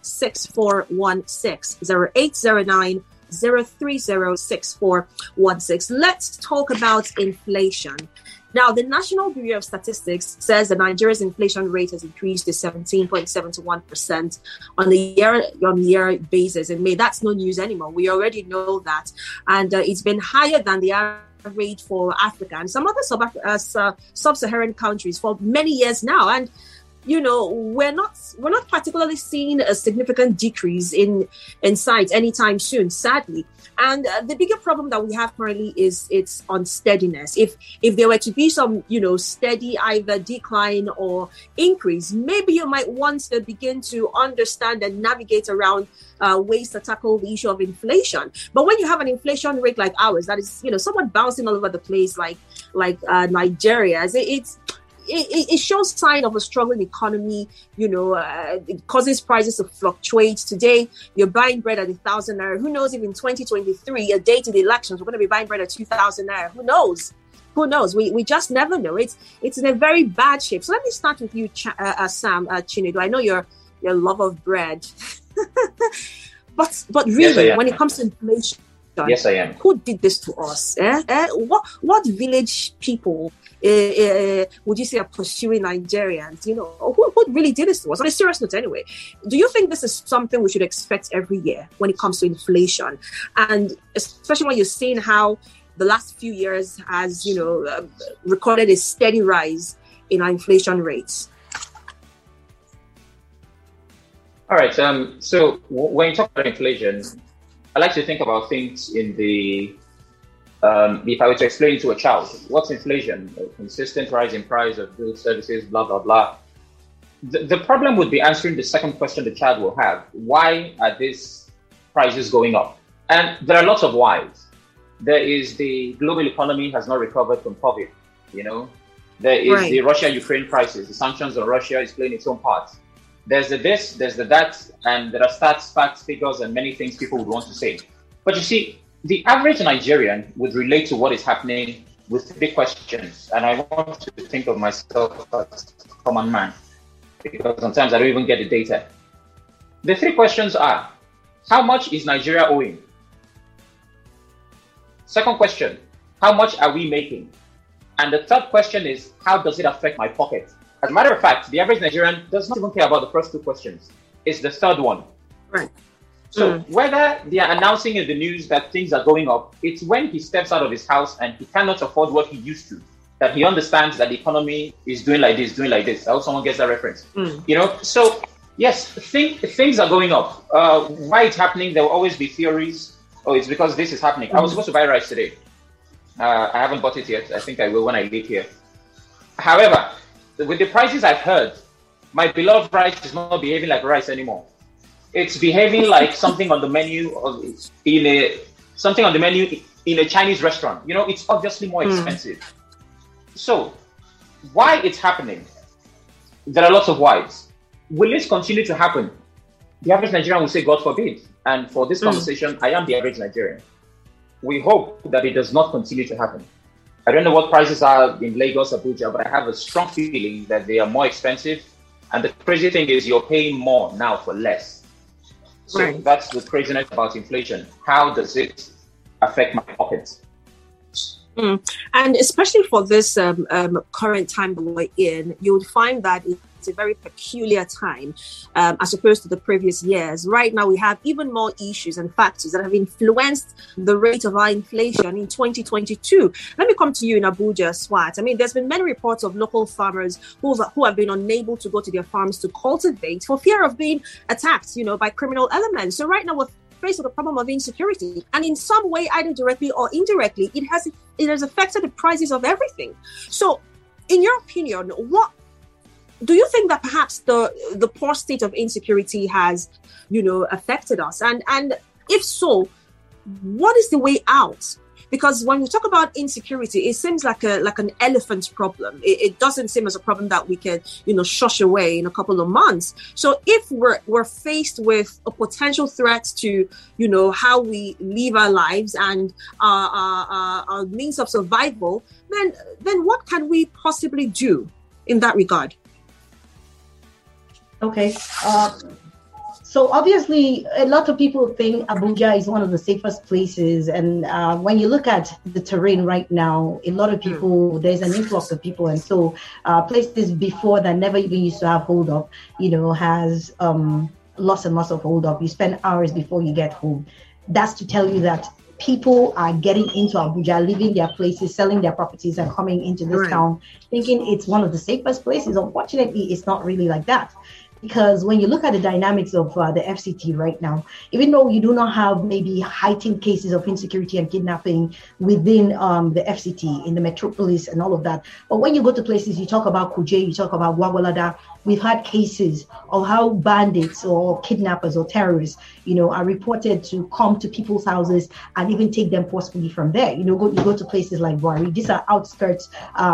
6416. 0809 030 6416. Let's talk about inflation. Now, the National Bureau of Statistics says that Nigeria's inflation rate has increased to 17.71% on a year-on-year basis in May. That's no news anymore. We already know that. And it's been higher than the rate for Africa and some other sub-Saharan countries for many years now. And we're not particularly seeing a significant decrease in sight anytime soon, sadly. And the bigger problem that we have currently is its unsteadiness. If there were to be some, steady either decline or increase, maybe you might want to begin to understand and navigate around ways to tackle the issue of inflation. But when you have an inflation rate like ours, that is, somewhat bouncing all over the place, like Nigeria's, it shows sign of a struggling economy. It causes prices to fluctuate. Today, you're buying bread at 1,000 naira. Who knows if in 2023, a date to the elections, we're going to be buying bread at 2,000 naira. Who knows? We just never know. It's in a very bad shape. So let me start with you, Sam Chinedu. I know you're a lover of bread. but really,
yes,
when it comes to inflation,
yes, I am.
Who did this to us? What village people would you say are pursuing Nigerians? Who really did this to us? On a serious note, anyway, do you think this is something we should expect every year when it comes to inflation? And especially when you're seeing how the last few years has, recorded a steady rise in our inflation rates.
All right. So when you talk about inflation, I like to think about things in the, if I were to explain it to a child, what's inflation? A consistent rise in price of goods, services, blah, blah, blah. The problem would be answering the second question the child will have. Why are these prices going up? And there are lots of whys. There is the global economy has not recovered from COVID, There is the Russia-Ukraine crisis. The sanctions on Russia is playing its own part. There's the this, there's the that, and there are stats, facts, figures, and many things people would want to say. But you see, the average Nigerian would relate to what is happening with 3 questions. And I want to think of myself as a common man, because sometimes I don't even get the data. The 3 questions are, how much is Nigeria owing? Second question, how much are we making? And the third question is, how does it affect my pocket? As a matter of fact, the average Nigerian does not even care about the first two questions. It's the third one.
Right.
So whether they are announcing in the news that things are going up, it's when he steps out of his house and he cannot afford what he used to, that he understands that the economy is doing like this. I hope someone gets that reference. So yes, things are going up. Why it's happening, there will always be theories. Oh, it's because this is happening. I was supposed to buy rice today. I haven't bought it yet. I think I will when I leave here. However, with the prices I've heard, my beloved rice is not behaving like rice anymore. It's behaving like something on the menu in a Chinese restaurant. It's obviously more expensive. So, why it's happening? There are lots of whys. Will this continue to happen? The average Nigerian will say, God forbid. And for this conversation, I am the average Nigerian. We hope that it does not continue to happen. I don't know what prices are in Lagos, Abuja, but I have a strong feeling that they are more expensive. And the crazy thing is you're paying more now for less. So that's the craziness about inflation. How does it affect my pockets?
And especially for this current time that we're in, you would find that it's a very peculiar time as opposed to the previous years. Right now, we have even more issues and factors that have influenced the rate of our inflation in 2022. Let me come to you in Abuja, Swat. I mean, there's been many reports of local farmers who have been unable to go to their farms to cultivate for fear of being attacked, by criminal elements. So right now, we're faced with the problem of insecurity, and in some way, either directly or indirectly, it has affected the prices of everything. So, in your opinion, what do you think that perhaps the poor state of insecurity has, affected us? And if so, what is the way out? Because when we talk about insecurity, it seems like an elephant problem. It doesn't seem as a problem that we can, shush away in a couple of months. So if we're faced with a potential threat to, how we live our lives and our means of survival, then what can we possibly do in that regard?
Okay. So obviously, a lot of people think Abuja is one of the safest places. And when you look at the terrain right now, a lot of people, there's an influx of people. And so places before that never even used to have hold up, has lots and lots of hold up. You spend hours before you get home. That's to tell you that people are getting into Abuja, leaving their places, selling their properties and coming into this town, thinking it's one of the safest places. Unfortunately, it's not really like that. Because when you look at the dynamics of the FCT right now, even though you do not have maybe heightened cases of insecurity and kidnapping within the FCT in the metropolis and all of that, but when you go to places, you talk about Kuje, you talk about Gwagwalada, we've had cases of how bandits or kidnappers or terrorists, are reported to come to people's houses and even take them forcefully from there. You go to places like Buari. These are outskirts,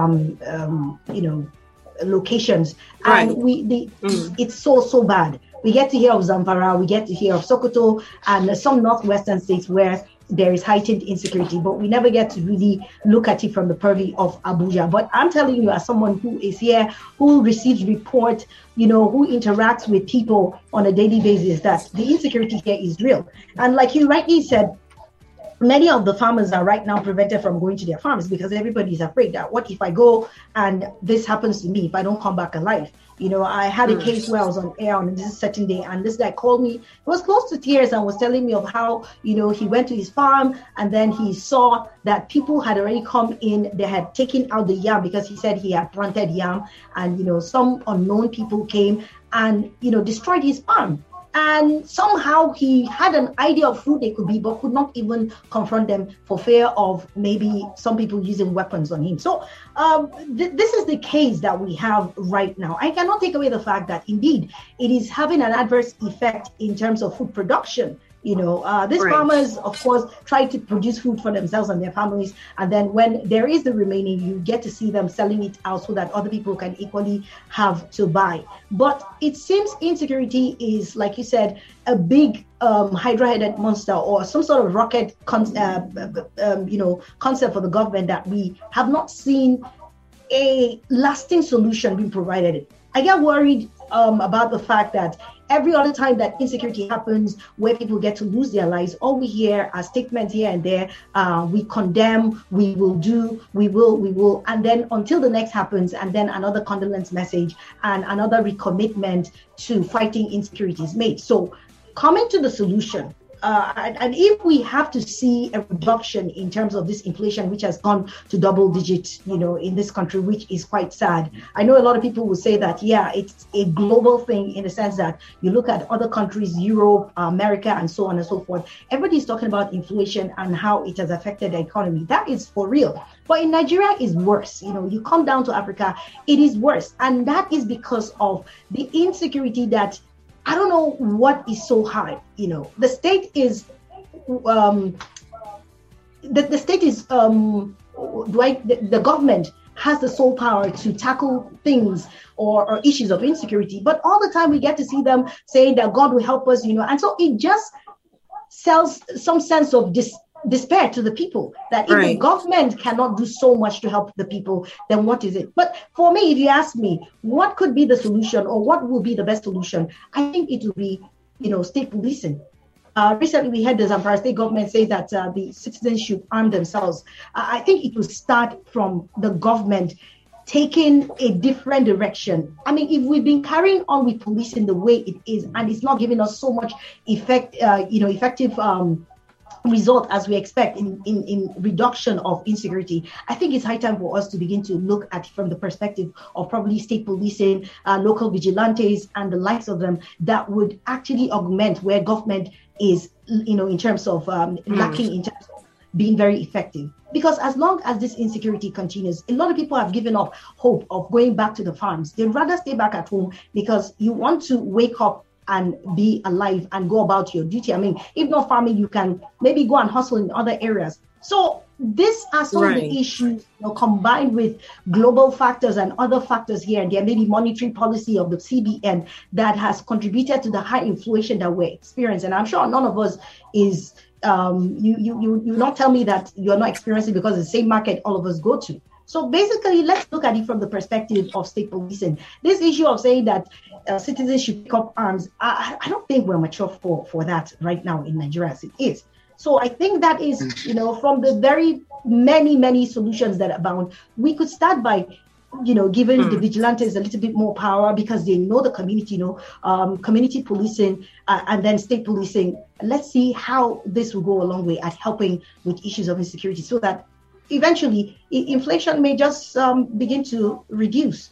locations, and it's so bad. We get to hear of Zamfara, we get to hear of Sokoto and some northwestern states where there is heightened insecurity, but we never get to really look at it from the purview of Abuja. But I'm telling you, as someone who is here, who receives reports, who interacts with people on a daily basis, that the insecurity here is real. And like you rightly said, many of the farmers are right now prevented from going to their farms because everybody's afraid that what if I go and this happens to me if I don't come back alive? I had a case where I was on air on this certain day, and this guy called me. He was close to tears and was telling me of how, he went to his farm and then he saw that people had already come in. They had taken out the yam because he said he had planted yam, and, some unknown people came and, destroyed his farm. And somehow he had an idea of who they could be, but could not even confront them for fear of maybe some people using weapons on him. So this is the case that we have right now. I cannot take away the fact that indeed it is having an adverse effect in terms of food production. These farmers, of course, try to produce food for themselves and their families. And then when there is the remaining, you get to see them selling it out so that other people can equally have to buy. But it seems insecurity is, like you said, a big hydra-headed monster or some sort of rocket concept for the government that we have not seen a lasting solution being provided. I get worried about the fact that Every other time that insecurity happens, where people get to lose their lives, all we hear are statements here and there. We condemn, we will, and then until the next happens, and then another condolence message and another recommitment to fighting insecurity is made. So coming to the solution, and if we have to see a reduction in terms of this inflation, which has gone to double digits, in this country, which is quite sad. I know a lot of people will say that, yeah, it's a global thing in the sense that you look at other countries, Europe, America, and so on and so forth. Everybody's talking about inflation and how it has affected the economy. That is for real. But in Nigeria, it's worse. You come down to Africa, it is worse. And that is because of the insecurity that I don't know what is so hard. The state is, the state is, the government has the sole power to tackle things or issues of insecurity. But all the time we get to see them saying that God will help us, and so it just sells some sense of despair to the people that if the government cannot do so much to help the people, then what is it? But for me, if you ask me, what could be the solution or what will be the best solution? I think it will be, state policing. Recently, we had the Zamfara state government say that the citizens should arm themselves. I think it will start from the government taking a different direction. I mean, if we've been carrying on with policing the way it is, and it's not giving us so much effective result as we expect in reduction of insecurity, I think it's high time for us to begin to look at it from the perspective of probably state policing, local vigilantes, and the likes of them that would actually augment where government is, in terms of lacking in terms of being very effective. Because as long as this insecurity continues, a lot of people have given up hope of going back to the farms. They'd rather stay back at home because you want to wake up and be alive and go about your duty. I mean, if not farming, you can maybe go and hustle in other areas. So these are some of the issues, combined with global factors and other factors here and there, maybe monetary policy of the CBN that has contributed to the high inflation that we're experiencing. And I'm sure none of us is, you not tell me that you're not experiencing because it's the same market all of us go to. So basically, let's look at it from the perspective of state policing. This issue of saying that citizens should pick up arms, I don't think we're mature for that right now in Nigeria as it is. So I think that is, from the very many solutions that abound, we could start by, giving the vigilantes a little bit more power because they know the community, community policing and then state policing. Let's see how this will go a long way at helping with issues of insecurity so that eventually inflation may just begin to reduce.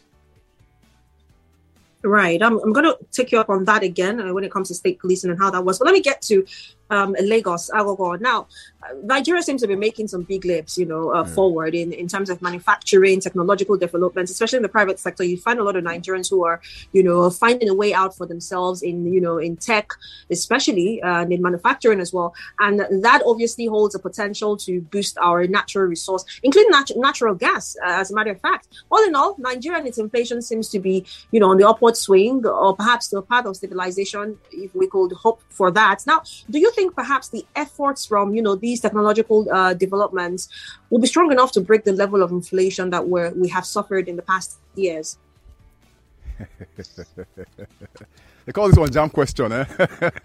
Right. I'm going to take you up on that again when it comes to state policing and how that was. But let me get to Lagos, Agogo. Now, Nigeria seems to be making some big leaps, forward in terms of manufacturing, technological developments, especially in the private sector. You find a lot of Nigerians who are, finding a way out for themselves in tech, especially in manufacturing as well. And that obviously holds a potential to boost our natural resource, including natural gas, as a matter of fact. All in all, Nigeria and its inflation seems to be, on the upward swing, or perhaps still part of stabilization, if we could hope for that. Now, do you think perhaps the efforts from, these technological developments will be strong enough to break the level of inflation that we have suffered in the past years?
They call this one jam question, eh?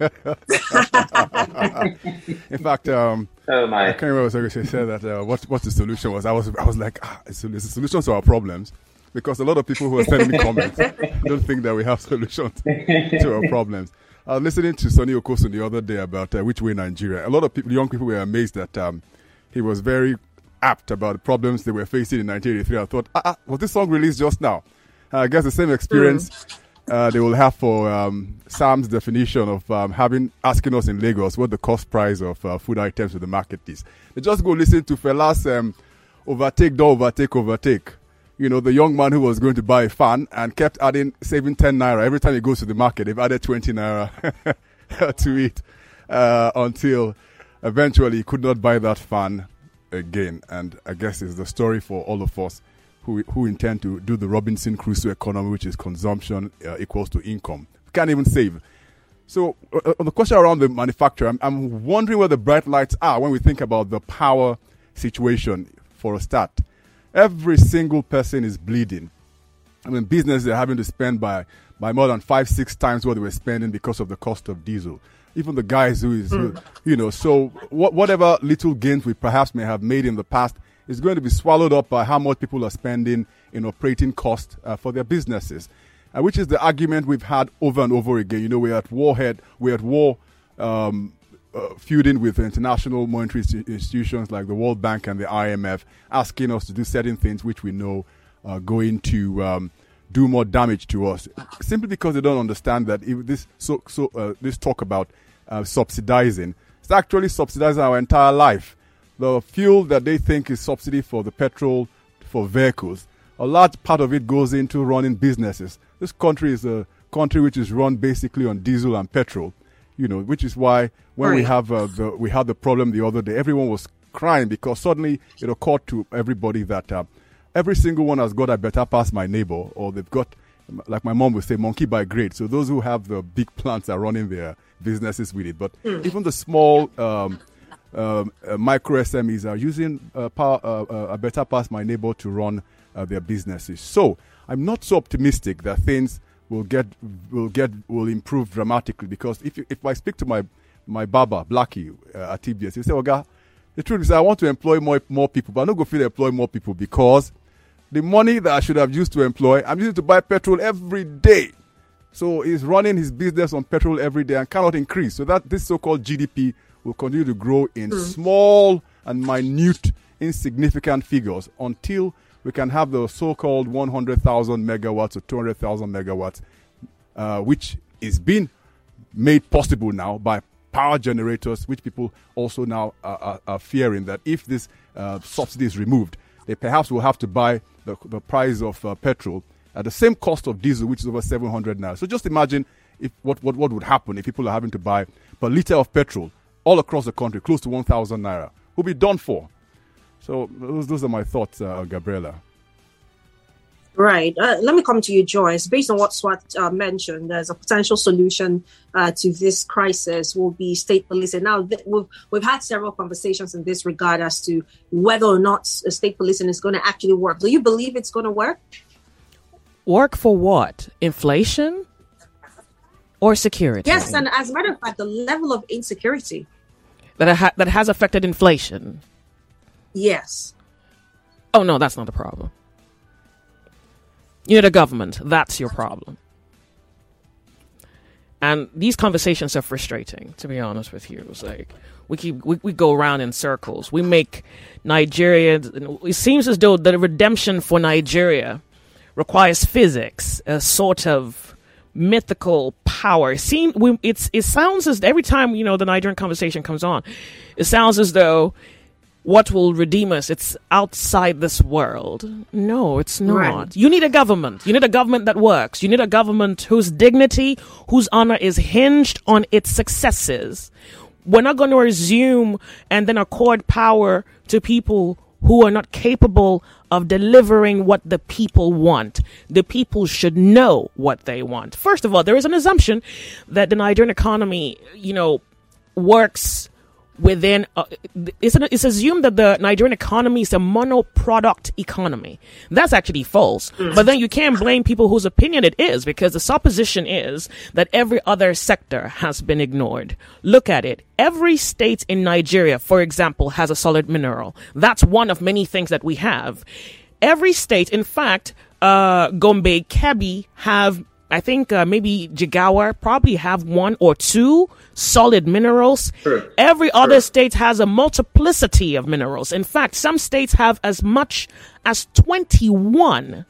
In fact, I can't remember what Secretary said that what the solution was. I was like, it's a solution to our problems. Because a lot of people who are sending me comments don't think that we have solutions to our problems. I was listening to Sonny Okosun the other day about Which Way Nigeria. A lot of people, young people were amazed that he was very apt about the problems they were facing in 1983. I thought, was this song released just now? I guess the same experience they will have for Sam's definition of asking us in Lagos what the cost price of food items to the market is. They just go listen to Fela's overtake, don't overtake. The young man who was going to buy a fan and kept saving 10 naira every time he goes to the market. They've added 20 naira to it until eventually he could not buy that fan again. And I guess it's the story for all of us who intend to do the Robinson Crusoe economy, which is consumption equals to income. We can't even save. So on the question around the manufacturer, I'm wondering where the bright lights are when we think about the power situation for a start. Every single person is bleeding. I mean, businesses are having to spend by by more than 5-6 times what they were spending because of the cost of diesel. Even the guys so whatever little gains we perhaps may have made in the past is going to be swallowed up by how much people are spending in operating costs for their businesses, which is the argument we've had over and over again. We're at war feuding with international monetary institutions like the World Bank and the IMF, asking us to do certain things which we know are going to do more damage to us, simply because they don't understand that if this talk about subsidizing, it's actually subsidizing our entire life. The fuel that they think is subsidy for the petrol for vehicles, a large part of it goes into running businesses. This country is a country which is run basically on diesel and petrol, which is why when we had the problem the other day, everyone was crying because suddenly it occurred to everybody that every single one has got a better pass my neighbor, or they've got, like my mom would say, monkey by grade. So those who have the big plants are running their businesses with it. But even the small micro SMEs are using a better pass my neighbor to run their businesses. So I'm not so optimistic that things will improve dramatically, because if I speak to my barber Blackie at TBS, he say, "Oga, the truth is I want to employ more people, but I'm not going to employ more people because the money that I should have used to employ, I'm using to buy petrol every day." So he's running his business on petrol every day and cannot increase. So that this so-called GDP will continue to grow in small and minute, insignificant figures until we can have the so-called 100,000 megawatts or 200,000 megawatts, which is being made possible now by power generators, which people also now are fearing that if this subsidy is removed, they perhaps will have to buy the price of petrol at the same cost of diesel, which is over 700 now. So just imagine if what would happen if people are having to buy per liter of petrol all across the country, close to 1,000 naira. Will be done for. So those are my thoughts, Gabriela.
Right. Let me come to you, Joyce. Based on what Swat mentioned, there's a potential solution to this crisis will be state policing. Now, we've had several conversations in this regard as to whether or not state policing is going to actually work. Do you believe it's going to work?
Work for what? Inflation or security?
Yes, and as a matter of fact, the level of insecurity
that has affected inflation.
Yes.
Oh, no, that's not the problem. You need a government. That's your problem. And these conversations are frustrating, to be honest with you. It's like we go around in circles. We make Nigeria, it seems as though the redemption for Nigeria requires physics, a sort of mythical power. It sounds as every time, the Nigerian conversation comes on, it sounds as though what will redeem us, it's outside this world. No, it's not. Right. You need a government. You need a government that works. You need a government whose dignity, whose honor is hinged on its successes. We're not going to assume and then accord power to people who are not capable of delivering what the people want. The people should know what they want. First of all, there is an assumption that the Nigerian economy, works within it's assumed that the Nigerian economy is a monoproduct economy. That's actually false. But then you can't blame people whose opinion it is, because the supposition is that every other sector has been ignored. Look at it. Every state in Nigeria, for example, has a solid mineral. That's one of many things that we have. Every state, in fact, Gombe, Kebbi have, I think maybe Jigawa probably have 1 or 2 solid minerals.
Sure.
Every other state has a multiplicity of minerals. In fact, some states have as much as 21.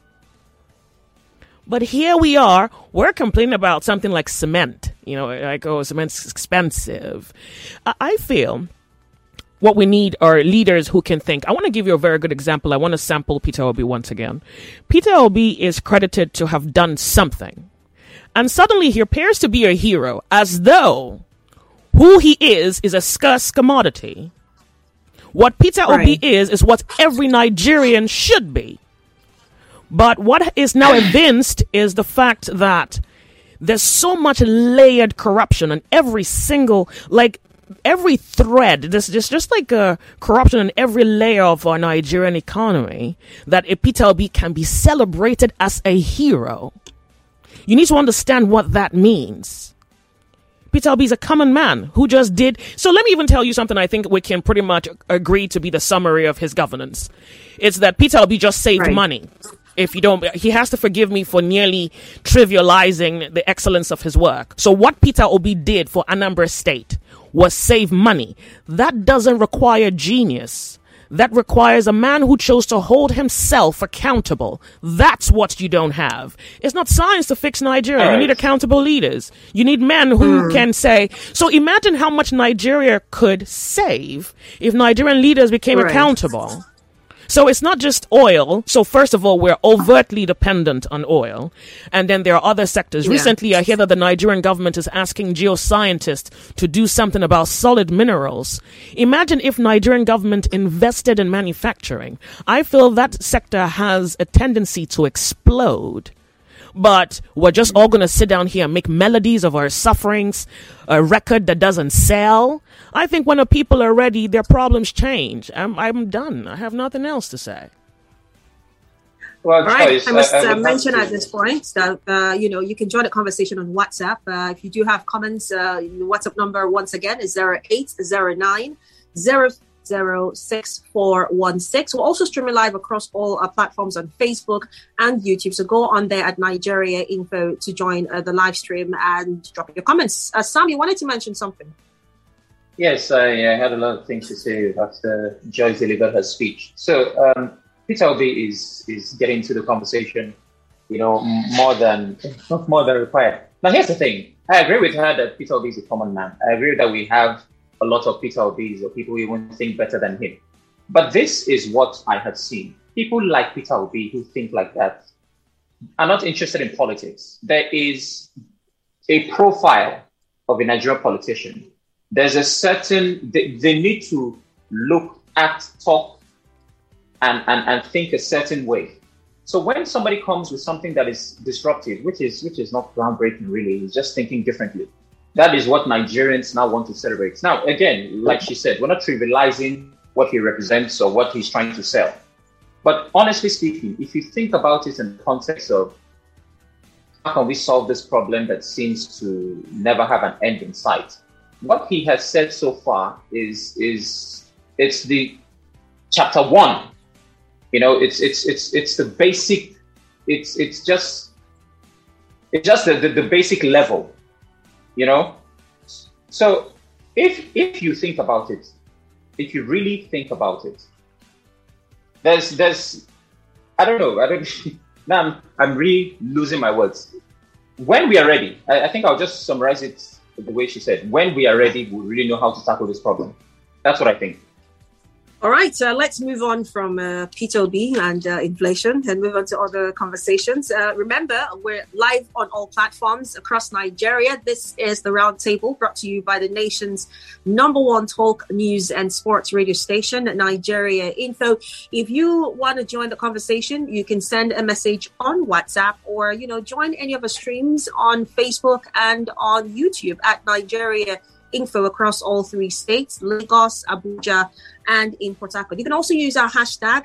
But here we are, we're complaining about something like cement. Cement's expensive. I feel what we need are leaders who can think. I want to give you a very good example. I want to sample Peter Obi once again. Peter Obi is credited to have done something. And suddenly he appears to be a hero, as though who he is a scarce commodity. What Peter Obi is what every Nigerian should be. But what is now evinced is the fact that there's so much layered corruption on every single, every thread. There's just like a corruption in every layer of our Nigerian economy, that Peter Obi can be celebrated as a hero. You need to understand what that means. Peter Obi is a common man who just did. So let me even tell you something I think we can pretty much agree to be the summary of his governance. It's that Peter Obi just saved money. If you don't, he has to forgive me for nearly trivializing the excellence of his work. So what Peter Obi did for Anambra State was save money. That doesn't require genius. That requires a man who chose to hold himself accountable. That's what you don't have. It's not science to fix Nigeria. Right. You need accountable leaders. You need men who can say, so imagine how much Nigeria could save if Nigerian leaders became accountable. So it's not just oil. So first of all, we're overtly dependent on oil. And then there are other sectors. Yeah. Recently, I hear that the Nigerian government is asking geoscientists to do something about solid minerals. Imagine if Nigerian government invested in manufacturing. I feel that sector has a tendency to explode. But we're just all going to sit down here and make melodies of our sufferings, a record that doesn't sell. I think when the people are ready, their problems change. I'm done. I have nothing else to say.
Well, all right. I must mention at this point that, you can join the conversation on WhatsApp. If you do have comments, the WhatsApp number, once again, is 0809 06416. We're also streaming live across all our platforms on Facebook and YouTube. So go on there at Nigeria Info to join the live stream and drop your comments. Sam, you wanted to mention something?
Yes, I had a lot of things to say after Joyce delivered her speech. So Peter Obi is getting to the conversation, more than required. Now, here's the thing. I agree with her that Peter Obi is a common man. I agree that we have a lot of Peter Obis or people who even think better than him. But this is what I have seen. People like Peter Obi who think like that are not interested in politics. There is a profile of a Nigerian politician. There's a certain, they need to look, act, talk, and think a certain way. So when somebody comes with something that is disruptive, which is not groundbreaking really, it's just thinking differently. That is what Nigerians now want to celebrate. Now, again, like she said, we're not trivializing what he represents or what he's trying to sell. But honestly speaking, if you think about it in the context of how can we solve this problem that seems to never have an end in sight, what he has said so far is it's the chapter 1. It's the basic. It's just the basic level. So if you think about it, if you really think about it, there's I don't know. Now I'm really losing my words. When we are ready, I think I'll just summarize it the way she said. When we are ready, we really know how to tackle this problem. That's what I think.
All right, let's move on from Peter Obi and inflation and move on to other conversations. Remember, we're live on all platforms across Nigeria. This is The Roundtable, brought to you by the nation's #1 talk, news and sports radio station, Nigeria Info. If you want to join the conversation, you can send a message on WhatsApp or, join any of our streams on Facebook and on YouTube at Nigeria Info across all 3 states, Lagos, Abuja, and in Port Harcourt. You can also use our hashtag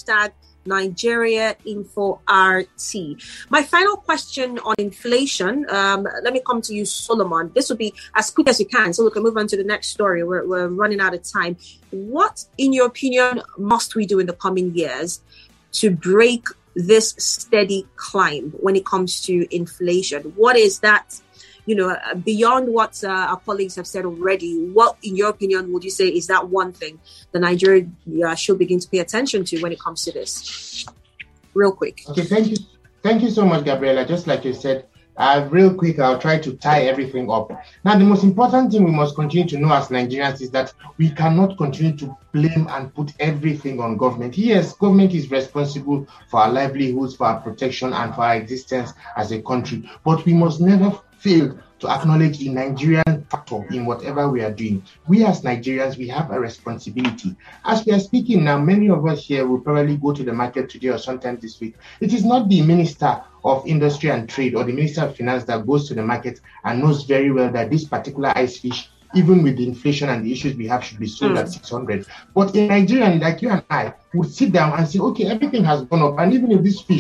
Nigeria Info RT. My final question on inflation, let me come to you, Solomon. This will be as quick as you can, so we can move on to the next story. We're running out of time. What, in your opinion, must we do in the coming years to break this steady climb when it comes to inflation? What is that? Beyond what our colleagues have said already, what, in your opinion, would you say is that one thing the Nigeria should begin to pay attention to when it comes to this? Real quick.
Okay, thank you so much, Gabriella. Just like you said, real quick, I'll try to tie everything up. Now, the most important thing we must continue to know as Nigerians is that we cannot continue to blame and put everything on government. Yes, government is responsible for our livelihoods, for our protection, and for our existence as a country. But we must never fail to acknowledge the Nigerian factor in whatever we are doing. We as Nigerians, we have a responsibility. As we are speaking now, many of us here will probably go to the market today or sometime this week. It is not the Minister of Industry and Trade or the Minister of Finance that goes to the market and knows very well that this particular ice fish, even with the inflation and the issues we have, should be sold at 600. But in Nigeria, like you and I, would sit down and say, okay, everything has gone up. And even if this fish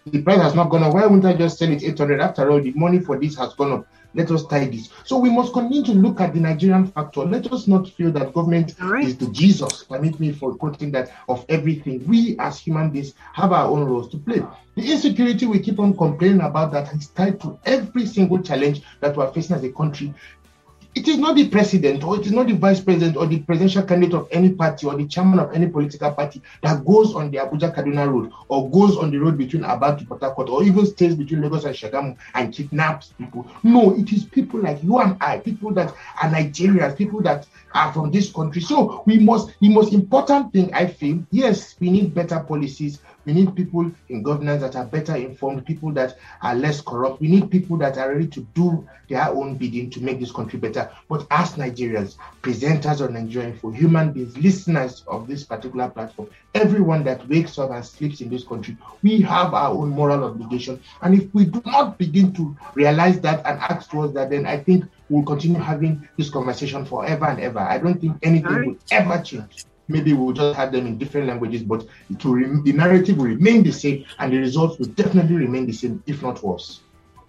the price has not gone up. Why wouldn't I just sell it 800? After all, the money for this has gone up. Let us tie this. So we must continue to look at the Nigerian factor. Let us not feel that government is the Jesus, permit me for quoting that, of everything. We as human beings have our own roles to play. The insecurity we keep on complaining about that is tied to every single challenge that we're facing as a country. It is not the president, or it is not the vice president, or the presidential candidate of any party, or the chairman of any political party that goes on the Abuja-Kaduna road, or goes on the road between Aba to Port Harcourt, or even stays between Lagos and Shagamu and kidnaps people. No, it is people like you and I, people that are Nigerians, people that are from this country. So the most important thing I feel, yes, we need better policies. We need people in governance that are better informed, people that are less corrupt. We need people that are ready to do their own bidding to make this country better. But as Nigerians, presenters on Nigeria Info, human beings, listeners of this particular platform, everyone that wakes up and sleeps in this country, we have our own moral obligation. And if we do not begin to realize that and act towards that, then I think we'll continue having this conversation forever and ever. I don't think anything will ever change. Maybe we'll just have them in different languages, but the narrative will remain the same and the results will definitely remain the same, if not worse.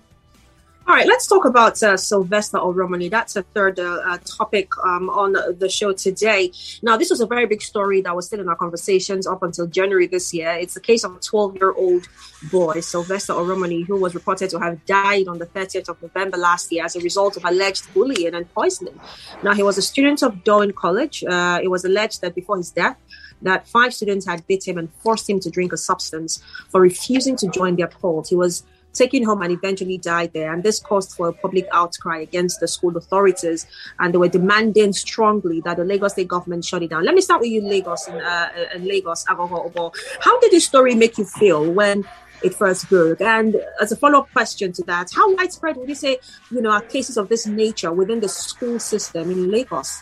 All right, let's talk about Sylvester Oromoni. That's a third topic on the show today. Now, this was a very big story that was still in our conversations up until January this year. It's the case of a 12-year-old boy, Sylvester Oromoni, who was reported to have died on the 30th of November last year as a result of alleged bullying and poisoning. Now, he was a student of Darwin College. It was alleged that before his death, that 5 students had beat him and forced him to drink a substance for refusing to join their cult. He was taken home and eventually died there. And this caused for a public outcry against the school authorities. And they were demanding strongly that the Lagos state government shut it down. Let me start with you, Lagos, in Lagos. How did this story make you feel when it first broke? And as a follow-up question to that, how widespread would you say, are cases of this nature within the school system in Lagos?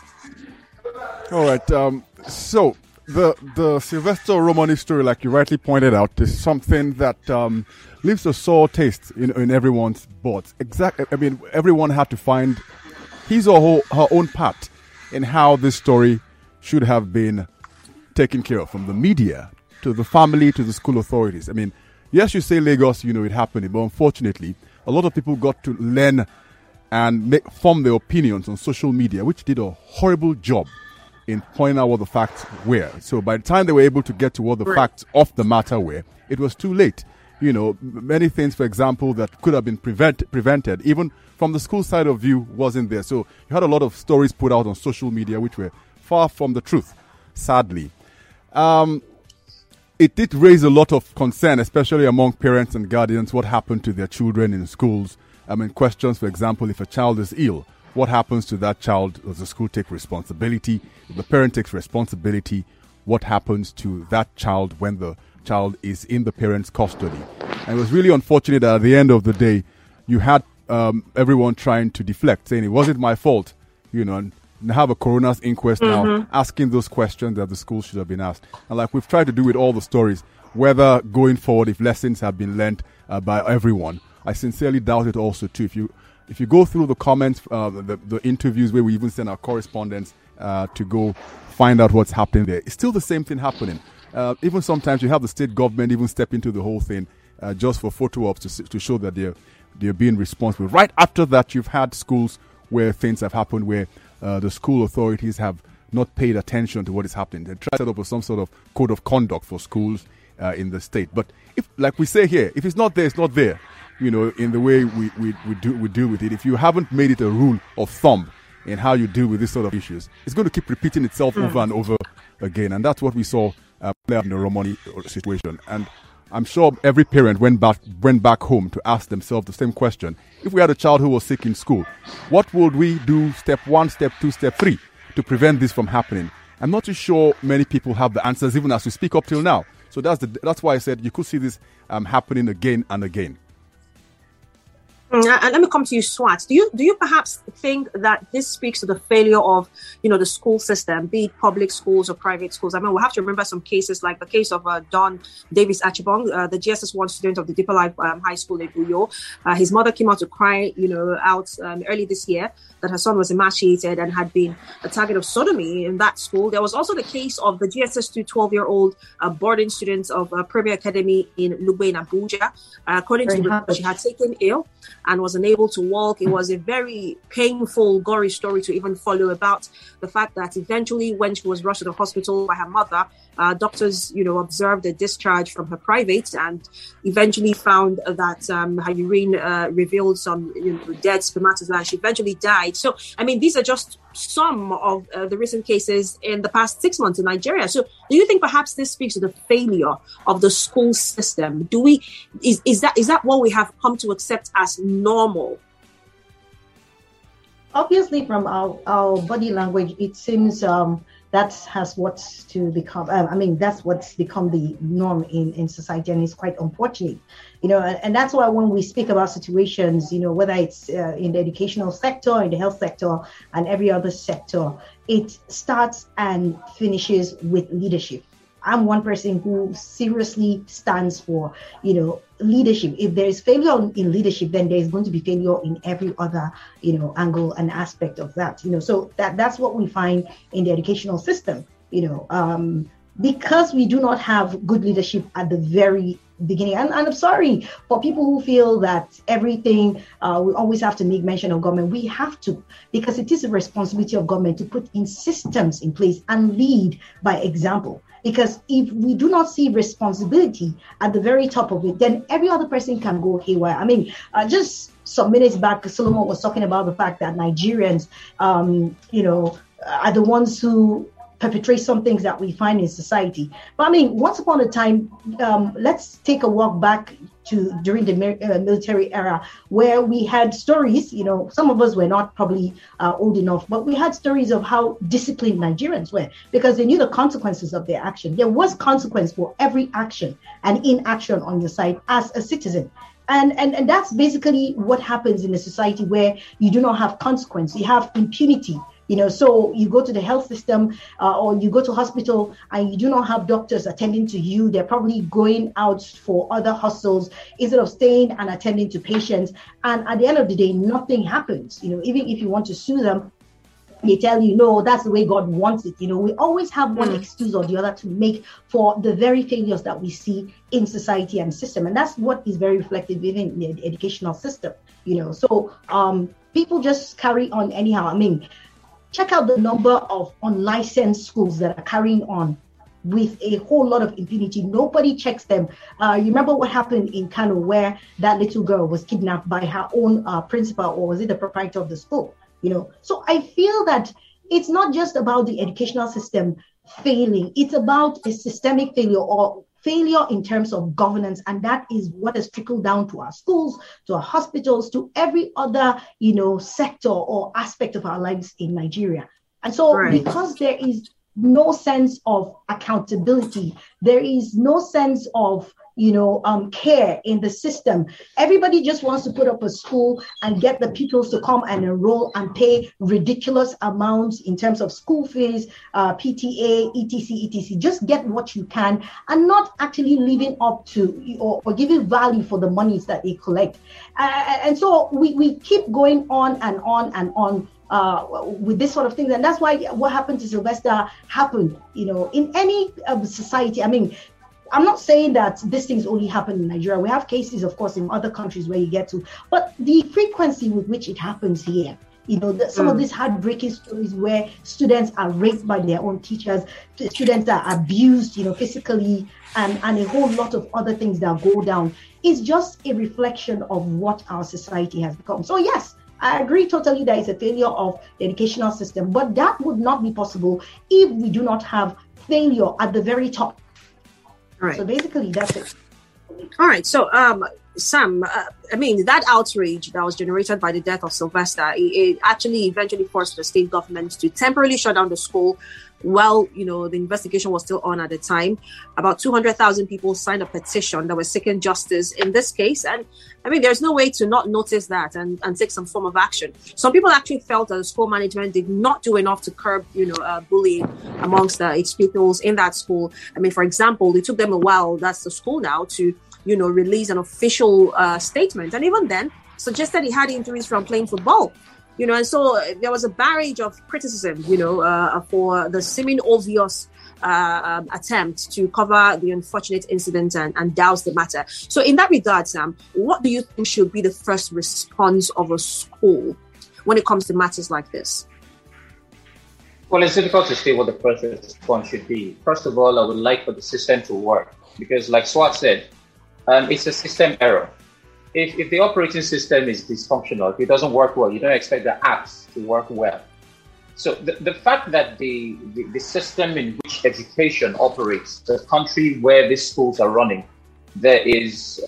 All right. So the Sylvester Oromoni story, like you rightly pointed out, is something that leaves a sore taste in everyone's boards. Exactly. I mean, everyone had to find his or her own part in how this story should have been taken care of, from the media to the family to the school authorities. I mean, yes, you say Lagos, it happened, but unfortunately, a lot of people got to learn and form their opinions on social media, which did a horrible job in pointing out what the facts were. So by the time they were able to get to what the facts of the matter were, it was too late. Many things, for example, that could have been prevented, even from the school side of view, wasn't there. So you had a lot of stories put out on social media which were far from the truth, sadly. It did raise a lot of concern, especially among parents and guardians, what happened to their children in schools. Questions, for example, if a child is ill, what happens to that child? Does the school take responsibility? If the parent takes responsibility, what happens to that child when the child is in the parent's custody? And it was really unfortunate that at the end of the day, you had everyone trying to deflect, saying it wasn't my fault, and have a coroner's inquest now, asking those questions that the school should have been asked. And like we've tried to do with all the stories, whether going forward, if lessons have been learned by everyone, I sincerely doubt it also too. If you go through the comments, the interviews where we even send our correspondents to go find out what's happening there, it's still the same thing happening. Even sometimes you have the state government even step into the whole thing just for photo ops to show that they're being responsible. Right after that, you've had schools where things have happened where the school authorities have not paid attention to what is happening. They try to set up some sort of code of conduct for schools in the state. But if, like we say here, if it's not there, it's not there. In the way we deal with it. If you haven't made it a rule of thumb in how you deal with this sort of issues, it's going to keep repeating itself over and over again. And that's what we saw play out in the Oromoni situation. And I'm sure every parent went back home to ask themselves the same question. If we had a child who was sick in school, what would we do, step 1, step 2, step 3, to prevent this from happening? I'm not too sure many people have the answers, even as we speak up till now. So that's why I said you could see this happening again and again.
And let me come to you, Swat. Do you perhaps think that this speaks to the failure of, the school system, be it public schools or private schools? I mean, we have to remember some cases like the case of Don Davis Achibong, the GSS1 student of the Deeper Life High School in Uyo. His mother came out to cry, out early this year that her son was emaciated and had been a target of sodomy in that school. There was also the case of the GSS2 12-year-old boarding student of Premier Academy in Lugbe in Abuja. According to the she had taken ill and was unable to walk. It was a very painful, gory story to even follow about the fact that eventually when she was rushed to the hospital by her mother, doctors, observed a discharge from her private and eventually found that her urine revealed some dead spermatozoa, and she eventually died. So, I mean, these are just some of the recent cases in the past 6 months in Nigeria. So do you think perhaps this speaks to the failure of the school system? Is that what we have come to accept as normal?
Obviously, from our body language, it seems that's what's become the norm in society, and it's quite unfortunate, and that's why when we speak about situations, whether it's in the educational sector, in the health sector, and every other sector, it starts and finishes with leadership. I'm one person who seriously stands for, leadership. If there is failure in leadership, then there is going to be failure in every other, angle and aspect of that. So that's what we find in the educational system. Because we do not have good leadership at the very beginning. And I'm sorry for people who feel that everything, we always have to make mention of government. We have to, because it is a responsibility of government to put in systems in place and lead by example. Because if we do not see responsibility at the very top of it, then every other person can go haywire. I mean, just some minutes back, Solomon was talking about the fact that Nigerians, are the ones who perpetrate some things that we find in society. But I mean, once upon a time, let's take a walk back to during the military era, where we had stories, some of us were not probably old enough, but we had stories of how disciplined Nigerians were because they knew the consequences of their action. There was consequence for every action and inaction on your side as a citizen. And that's basically what happens in a society where you do not have consequence. You have impunity. So you go to the health system or you go to hospital and you do not have doctors attending to you. They're probably going out for other hustles instead of staying and attending to patients. And at the end of the day, nothing happens. Even if you want to sue them, they tell you, no, that's the way God wants it. We always have one excuse or the other to make for the very failures that we see in society and system. And that's what is very reflective even in the educational system, So people just carry on anyhow. I mean, check out the number of unlicensed schools that are carrying on with a whole lot of impunity. Nobody checks them. You remember what happened in Kano where that little girl was kidnapped by her own principal, or was it the proprietor of the school? So I feel that it's not just about the educational system failing. It's about a systemic failure or failure in terms of governance, and that is what has trickled down to our schools, to our hospitals, to every other, sector or aspect of our lives in Nigeria. And so because there is no sense of accountability, there is no sense of care in the system. Everybody just wants to put up a school and get the pupils to come and enroll and pay ridiculous amounts in terms of school fees, PTA, etc. Just get what you can and not actually living up to or giving value for the monies that they collect. And so we keep going on and on and on with this sort of thing. And that's why what happened to Sylvester happened, in any society. I mean, I'm not saying that these things only happen in Nigeria. We have cases, of course, in other countries where you get to, but the frequency with which it happens here, some of these heartbreaking stories where students are raped by their own teachers, students are abused, physically, and a whole lot of other things that go down, is just a reflection of what our society has become. So yes, I agree totally that it's a failure of the educational system, but that would not be possible if we do not have failure at the very top.
Right.
So basically, that's it.
All right. So Sam, that outrage that was generated by the death of Sylvester, it actually eventually forced the state government to temporarily shut down the school while, the investigation was still on at the time. About 200,000 people signed a petition that was seeking justice in this case. And there's no way to not notice that and take some form of action. Some people actually felt that the school management did not do enough to curb, bullying amongst its pupils in that school. For example, it took them a while, that's the school now, to release an official statement. And even then, suggested he had injuries from playing football. And so there was a barrage of criticism, for the seeming obvious attempt to cover the unfortunate incident and douse the matter. So in that regard, Sam, what do you think should be the first response of a school when it comes to matters like this?
Well, it's difficult to say what the first response should be. First of all, I would like for the system to work because, like Swat said, it's a system error. If the operating system is dysfunctional, if it doesn't work well, you don't expect the apps to work well. So the fact that the system in which education operates, the country where these schools are running, there's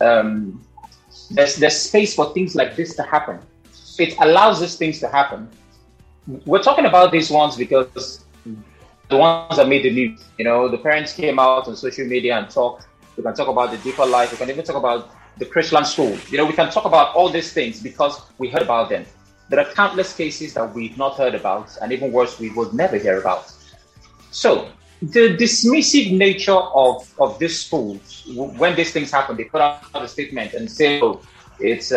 space for things like this to happen. It allows these things to happen. We're talking about these ones because the ones that made the news, the parents came out on social media and talked. We can talk about the Deeper Life. We can even talk about the Chrisland School. We can talk about all these things because we heard about them. There are countless cases that we've not heard about, and even worse, we would never hear about. So the dismissive nature of these schools, when these things happen, they put out a statement and say, oh, it's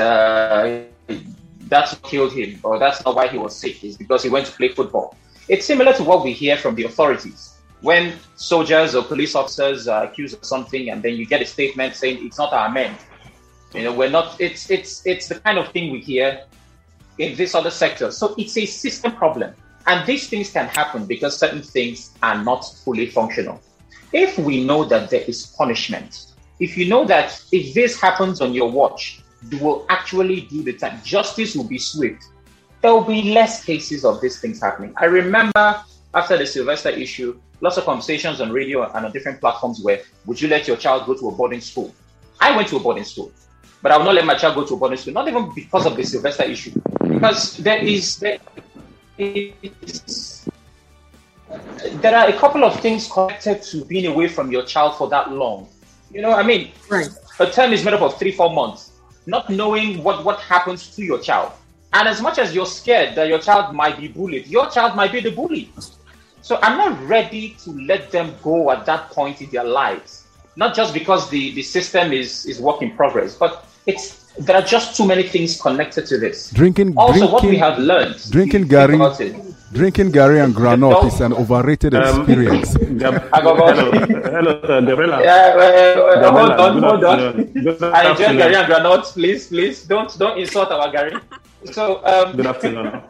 that's what killed him, or that's not why he was sick, it's because he went to play football. It's similar to what we hear from the authorities. When soldiers or police officers are accused of something, and then you get a statement saying it's not our men. We're not. It's the kind of thing we hear in this other sector. So it's a system problem, and these things can happen because certain things are not fully functional. If we know that there is punishment, if you know that if this happens on your watch, you will actually do the time. Justice will be swift. There will be less cases of these things happening. I remember after the Sylvester issue, lots of conversations on radio and on different platforms where, would you let your child go to a boarding school? I went to a boarding school, but I will not let my child go to a boarding school, not even because of the Sylvester issue, because there are a couple of things connected to being away from your child for that long.
Right.
A term is made up of 3-4 months, not knowing what happens to your child. And as much as you're scared that your child might be bullied, your child might be the bully. So I'm not ready to let them go at that point in their lives. Not just because the system is work in progress, but there are just too many things connected to this. What we have learned.
Drinking Gary and Granot is an overrated experience.
Hello, Gabriela.
Hold on. I enjoy Gary and Granot. Please, don't insult our Gary. So,
good afternoon.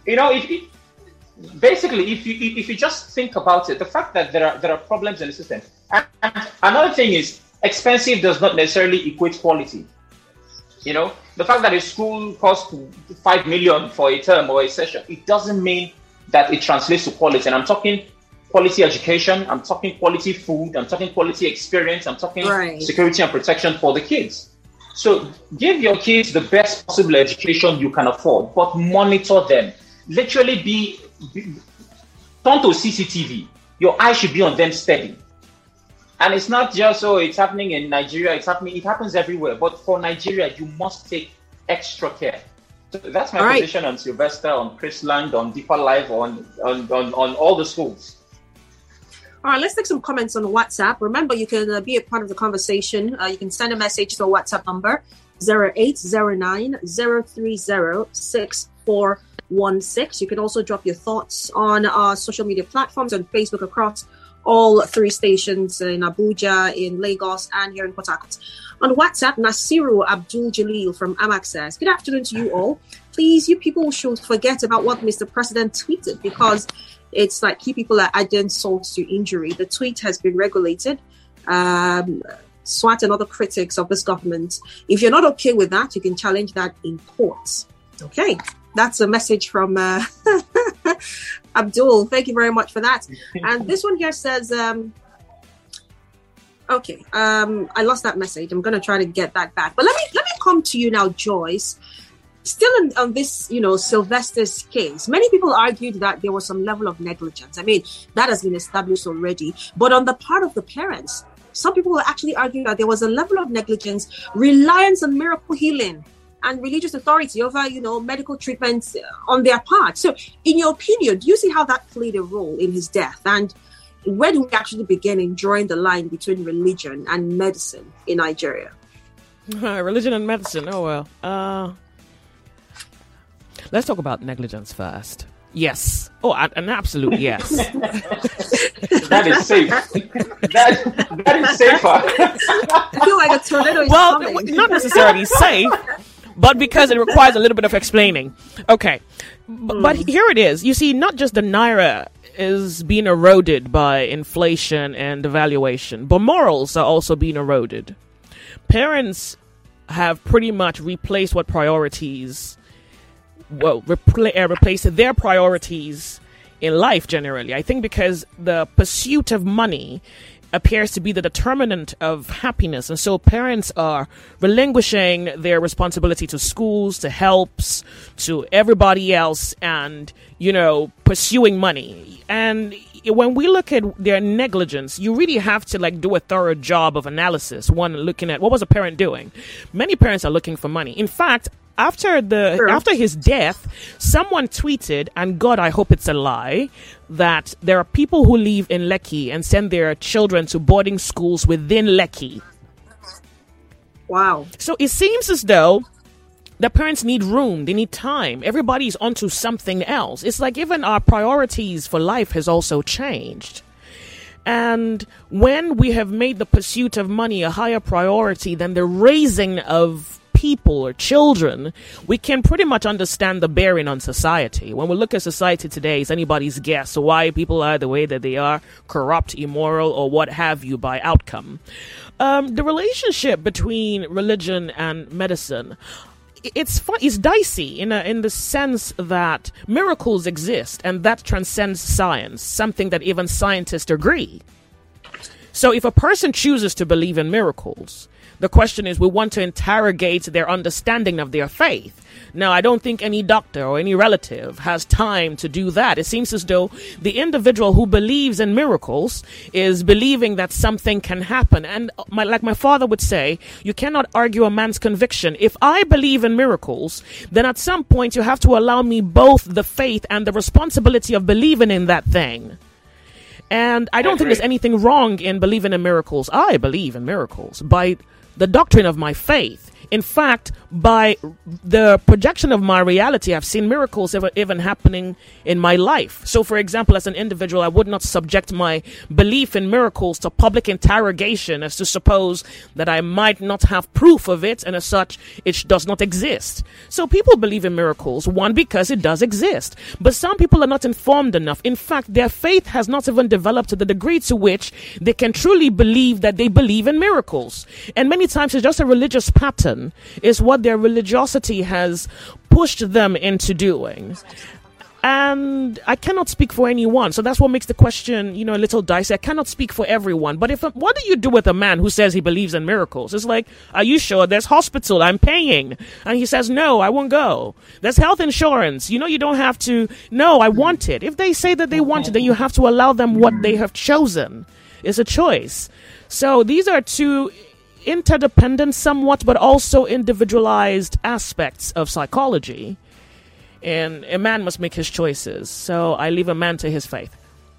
If you just think about it, the fact that there are problems in the system, and another thing is expensive does not necessarily equate quality. The fact that a school costs 5 million for a term or a session, it doesn't mean that it translates to quality. And I'm talking quality education, I'm talking quality food, I'm talking quality experience, I'm talking security and protection for the kids. So give your kids the best possible education you can afford, but monitor them. Literally turn to CCTV. Your eye should be on them steady. And it's not just, it's happening in Nigeria, it happens everywhere. But for Nigeria, you must take extra care. So that's my position on Sylvester, on Chrisland, on Deeper Life, on all the schools.
All right, let's take some comments on WhatsApp. Remember, you can be a part of the conversation. You can send a message to our WhatsApp number, 0809-030-6416. You can also drop your thoughts on our social media platforms on Facebook across all 3 stations in Abuja, in Lagos, and here in Port Harcourt. On WhatsApp, Nasiru Abdul Jalil from Amax says, good afternoon to you all. Please, you people should forget about what Mr. President tweeted, because it's like you people are adding salt to injury. The tweet has been regulated. SWAT and other critics of this government, if you're not okay with that, you can challenge that in courts. Okay, that's a message from Abdul. Thank you very much for that. And this one here says, I lost that message. I'm going to try to get that back. But let me come to you now, Joyce. Still on this, Sylvester's case, many people argued that there was some level of negligence. I mean, that has been established already. But on the part of the parents, some people were actually arguing that there was a level of negligence, reliance on miracle healing and religious authority over, medical treatments on their part. So in your opinion, do you see how that played a role in his death? And where do we actually begin in drawing the line between religion and medicine in Nigeria?
Religion and medicine. Oh, well. Let's talk about negligence first. Yes. Oh, an absolute yes.
That is safe. That is safer.
I feel like a tornado is coming.
Not necessarily safe, but because it requires a little bit of explaining. Okay. But here it is. You see, not just the Naira is being eroded by inflation and devaluation, but morals are also being eroded. Parents have pretty much replaced replace their priorities in life generally. I think because the pursuit of money appears to be the determinant of happiness. And so parents are relinquishing their responsibility to schools, to helps, to everybody else, and, pursuing money. And when we look at their negligence, you really have to do a thorough job of analysis. One, looking at what was a parent doing. Many parents are looking for money. In fact, after his death, someone tweeted, and God, I hope it's a lie, that there are people who live in Lekki and send their children to boarding schools within Lekki.
Wow.
So it seems as though the parents need room, they need time. Everybody's onto something else. It's like even our priorities for life has also changed. And when we have made the pursuit of money a higher priority than the raising of people or children, we can pretty much understand the bearing on society. When we look at society today, it's anybody's guess why people are the way that they are, corrupt, immoral, or what have you by outcome. The relationship between religion and medicine, it's dicey in the sense that miracles exist and that transcends science, something that even scientists agree. So if a person chooses to believe in miracles, the question is, we want to interrogate their understanding of their faith. Now, I don't think any doctor or any relative has time to do that. It seems as though the individual who believes in miracles is believing that something can happen. And like my father would say, you cannot argue a man's conviction. If I believe in miracles, then at some point you have to allow me both the faith and the responsibility of believing in that thing. And I don't think there's anything wrong in believing in miracles. I believe in miracles by the doctrine of my faith. In fact, by the projection of my reality, I've seen miracles even happening in my life. So, for example, as an individual, I would not subject my belief in miracles to public interrogation as to suppose that I might not have proof of it, and as such, it does not exist. So people believe in miracles, one, because it does exist. But some people are not informed enough. In fact, their faith has not even developed to the degree to which they can truly believe that they believe in miracles. And many times it's just a religious pattern. Is what their religiosity has pushed them into doing. And I cannot speak for anyone. So that's what makes the question, a little dicey. I cannot speak for everyone. But what do you do with a man who says he believes in miracles? It's like, are you sure? There's hospital, I'm paying. And he says, no, I won't go. There's health insurance. You don't have to. No, I want it. If they say that they want it, then you have to allow them what they have chosen. It's a choice. So these are two interdependent somewhat, but also individualized aspects of psychology. And a man must make his choices. So I leave a man to his faith.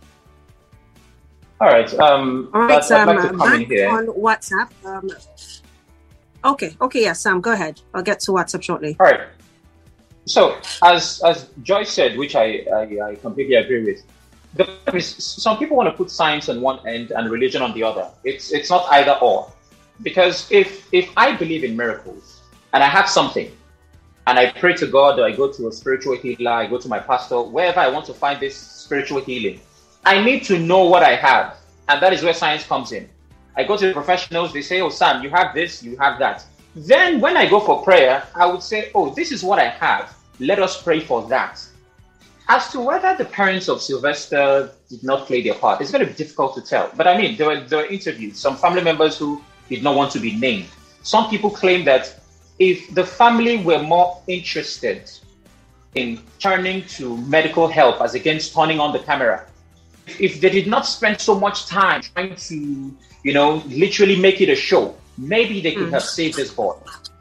All right.
All right, Sam.
I'd like to come
back
in here.
on WhatsApp. Okay, yeah, Sam, go ahead. I'll get to WhatsApp shortly.
All right. So, as Joyce said, which I completely agree with, some people want to put science on one end and religion on the other. It's not either or. Because if I believe in miracles and I have something and I pray to God, or I go to a spiritual healer, I go to my pastor, wherever I want to find this spiritual healing, I need to know what I have. And that is where science comes in. I go to the professionals, they say, oh, Sam, you have this, you have that. Then when I go for prayer, I would say, oh, this is what I have. Let us pray for that. As to whether the parents of Sylvester did not play their part, it's going to be difficult to tell. But I mean, there were interviews, some family members who did not want to be named. Some people claim that if the family were more interested in turning to medical help as against turning on the camera, if they did not spend so much time trying to, literally make it a show, maybe they could have saved this boy.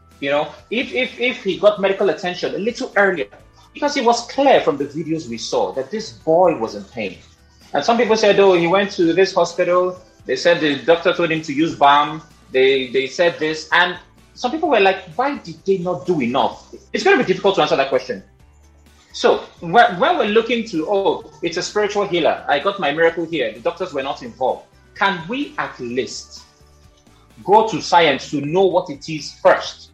If he got medical attention a little earlier, because it was clear from the videos we saw that this boy was in pain. And some people said, he went to this hospital. They said the doctor told him to use balm. They said this. And some people were like, why did they not do enough? It's going to be difficult to answer that question. So when we're looking to, it's a spiritual healer, I got my miracle here, the doctors were not involved. Can we at least go to science to know what it is first,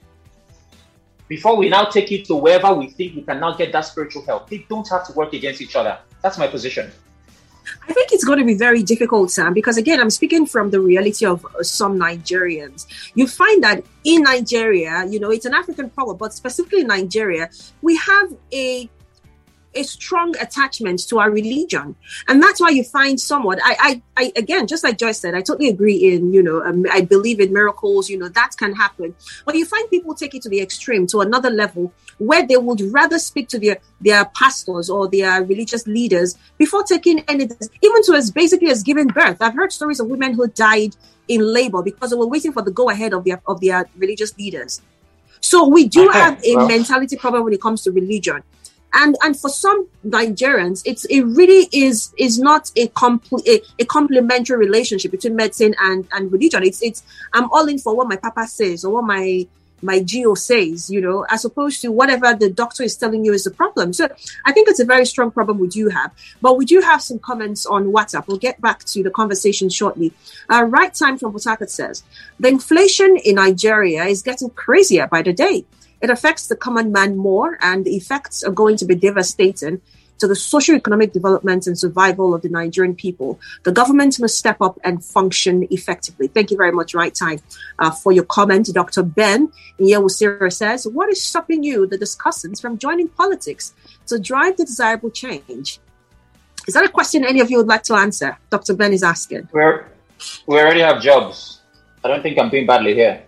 before we now take it to wherever we think we can now get that spiritual help? They don't have to work against each other. That's my position.
I think it's going to be very difficult, Sam, because again, I'm speaking from the reality of some Nigerians. You find that in Nigeria, it's an African problem, but specifically in Nigeria, we have a strong attachment to our religion. And that's why you find someone, I again, just like Joyce said, I totally agree in, I believe in miracles, that can happen. But you find people take it to the extreme, to another level, where they would rather speak to their pastors or their religious leaders before taking anything, even to as basically as giving birth. I've heard stories of women who died in labor because they were waiting for the go-ahead of their religious leaders. So we do have a mentality problem when it comes to religion. And for some Nigerians, it really is not a complementary relationship between medicine and religion. It's I'm all in for what my papa says or what my GO says, as opposed to whatever the doctor is telling you is the problem. So I think it's a very strong problem we do have. But we do have some comments on WhatsApp. We'll get back to the conversation shortly. Right Time from Port Harcourt says, the inflation in Nigeria is getting crazier by the day. It affects the common man more, and the effects are going to be devastating to the socio-economic development and survival of the Nigerian people. The government must step up and function effectively. Thank you very much, Right Time, for your comment. Dr. Ben Nyewusira says, what is stopping you, the discussants, from joining politics to drive the desirable change? Is that a question any of you would like to answer? Dr. Ben is asking.
We already have jobs. I don't think I'm doing badly here.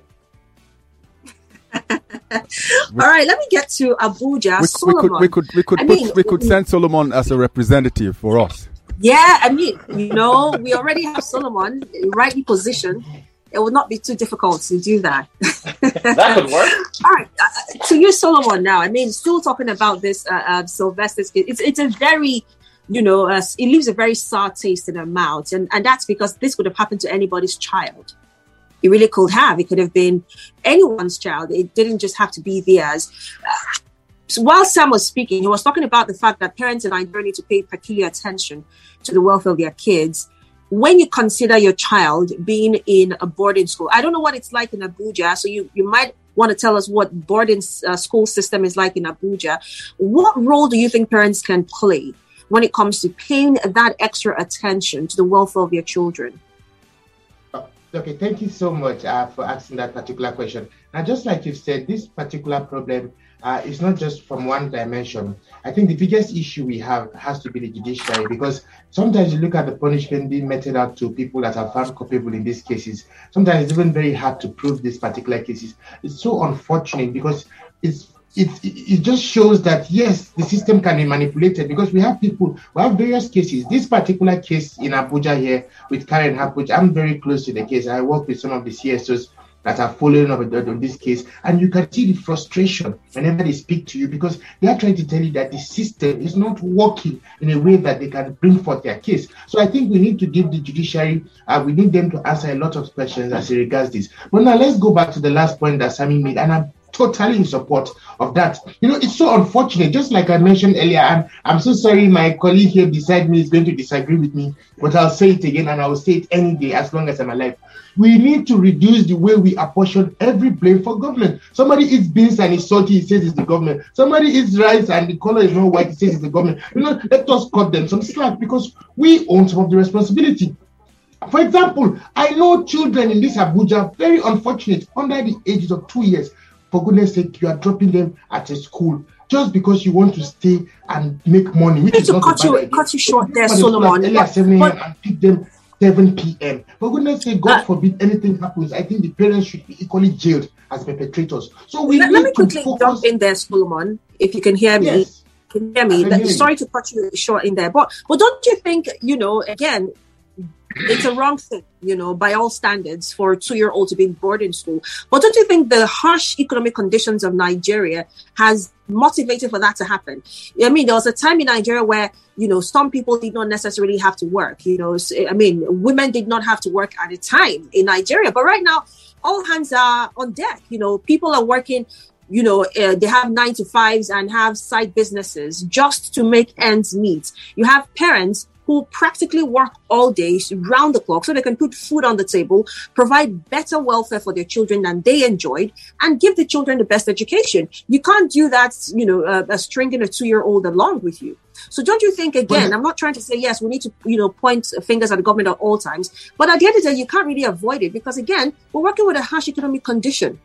All right, let me get to Abuja.
We could send Solomon as a representative for us.
Yeah, we already have Solomon rightly positioned. It would not be too difficult to do that.
That could work.
All right, to you, Solomon. Now, still talking about this Sylvester's kid. It's a very, it leaves a very sour taste in our mouth, and that's because this would have happened to anybody's child. It really could have. It could have been anyone's child. It didn't just have to be theirs. So while Sam was speaking, he was talking about the fact that parents in Nigeria need to pay peculiar attention to the welfare of their kids. When you consider your child being in a boarding school, I don't know what it's like in Abuja, so you might want to tell us what boarding school system is like in Abuja. What role do you think parents can play when it comes to paying that extra attention to the welfare of their children?
Okay, thank you so much for asking that particular question. Now, just like you said, this particular problem is not just from one dimension. I think the biggest issue we have has to be the judiciary, because sometimes you look at the punishment being meted out to people that are found culpable in these cases. Sometimes it's even very hard to prove these particular cases. It's so unfortunate because it just shows that, yes, the system can be manipulated, because we have various cases. This particular case in Abuja here with Karen Hapuch, I'm very close to the case. I work with some of the CSOs that are following up on this case, and you can see the frustration whenever they speak to you, because they are trying to tell you that the system is not working in a way that they can bring forth their case. So I think we need to give the judiciary, we need them to answer a lot of questions as regards this. But now let's go back to the last point that Sammy made, and I'm totally in support of that. It's so unfortunate. Just like I mentioned earlier, I'm so sorry my colleague here beside me is going to disagree with me, but I'll say it again, and I will say it any day as long as I'm alive. We need to reduce the way we apportion every blame for government. Somebody eats beans and it's salty, he says it's the government. Somebody eats rice and the color is not white, he says it's the government. Let us cut them some slack, because we own some of the responsibility. For example, I know children in this Abuja, very unfortunate, under the ages of 2 years. For goodness sake, you are dropping them at a school just because you want to stay and make money. Which is not
cut you short there, Solomon.
Early at 7 a.m. and pick them 7 p.m. For goodness sake, God forbid anything happens. I think the parents should be equally jailed as perpetrators. So
let me quickly jump in there, Solomon, if you can hear me.
Yes.
Can hear me? Sorry to cut you short in there, but don't you think, again, it's a wrong thing, by all standards, for a 2-year-old to be in boarding school. But don't you think the harsh economic conditions of Nigeria has motivated for that to happen? I mean, there was a time in Nigeria where, some people did not necessarily have to work. Women did not have to work at a time in Nigeria. But right now, all hands are on deck. People are working. They have 9-to-5s and have side businesses just to make ends meet. You have parents who practically work all day, round the clock, so they can put food on the table, provide better welfare for their children than they enjoyed, and give the children the best education. You can't do that, stringing a 2-year-old along with you. So don't you think, again, I'm not trying to say, yes, we need to, point fingers at the government at all times, but at the end of the day, you can't really avoid it because, again, we're working with a harsh economic condition.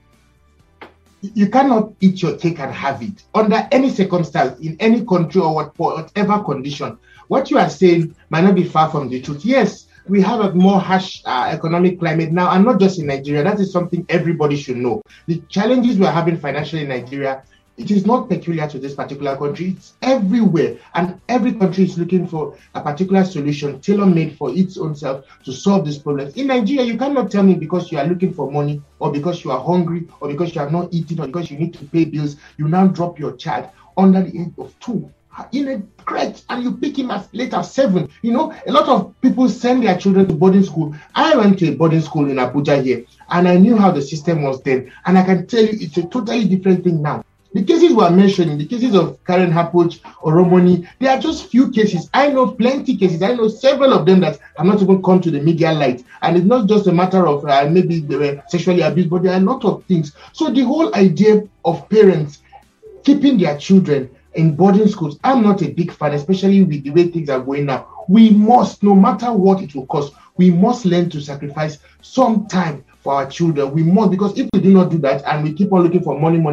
You cannot eat your cake and have it under any circumstance, in any country or whatever condition. What you are saying might not be far from the truth. Yes, we have a more harsh economic climate now, and not just in Nigeria. That is something everybody should know. The challenges we are having financially in Nigeria, it is not peculiar to this particular country. It's everywhere, and every country is looking for a particular solution tailor-made for its own self to solve these problems. In Nigeria, you cannot tell me because you are looking for money, or because you are hungry, or because you are not eating, or because you need to pay bills, you now drop your child under the age of 2 in a crate, and you pick him as late as 7. A lot of people send their children to boarding school. I went to a boarding school in Abuja here, and I knew how the system was then, and I can tell you it's a totally different thing now. The cases we are mentioning, the cases of Karen Hapuch or Romani, they are just few cases. I know plenty cases. I know several of them that have not even come to the media light. And it's not just a matter of maybe they were sexually abused, but there are a lot of things. So the whole idea of parents keeping their children in boarding schools, I'm not a big fan, especially with the way things are going now. We must, no matter what it will cost, we must learn to sacrifice some time for our children. We must, because if we do not do that and we keep on looking for money,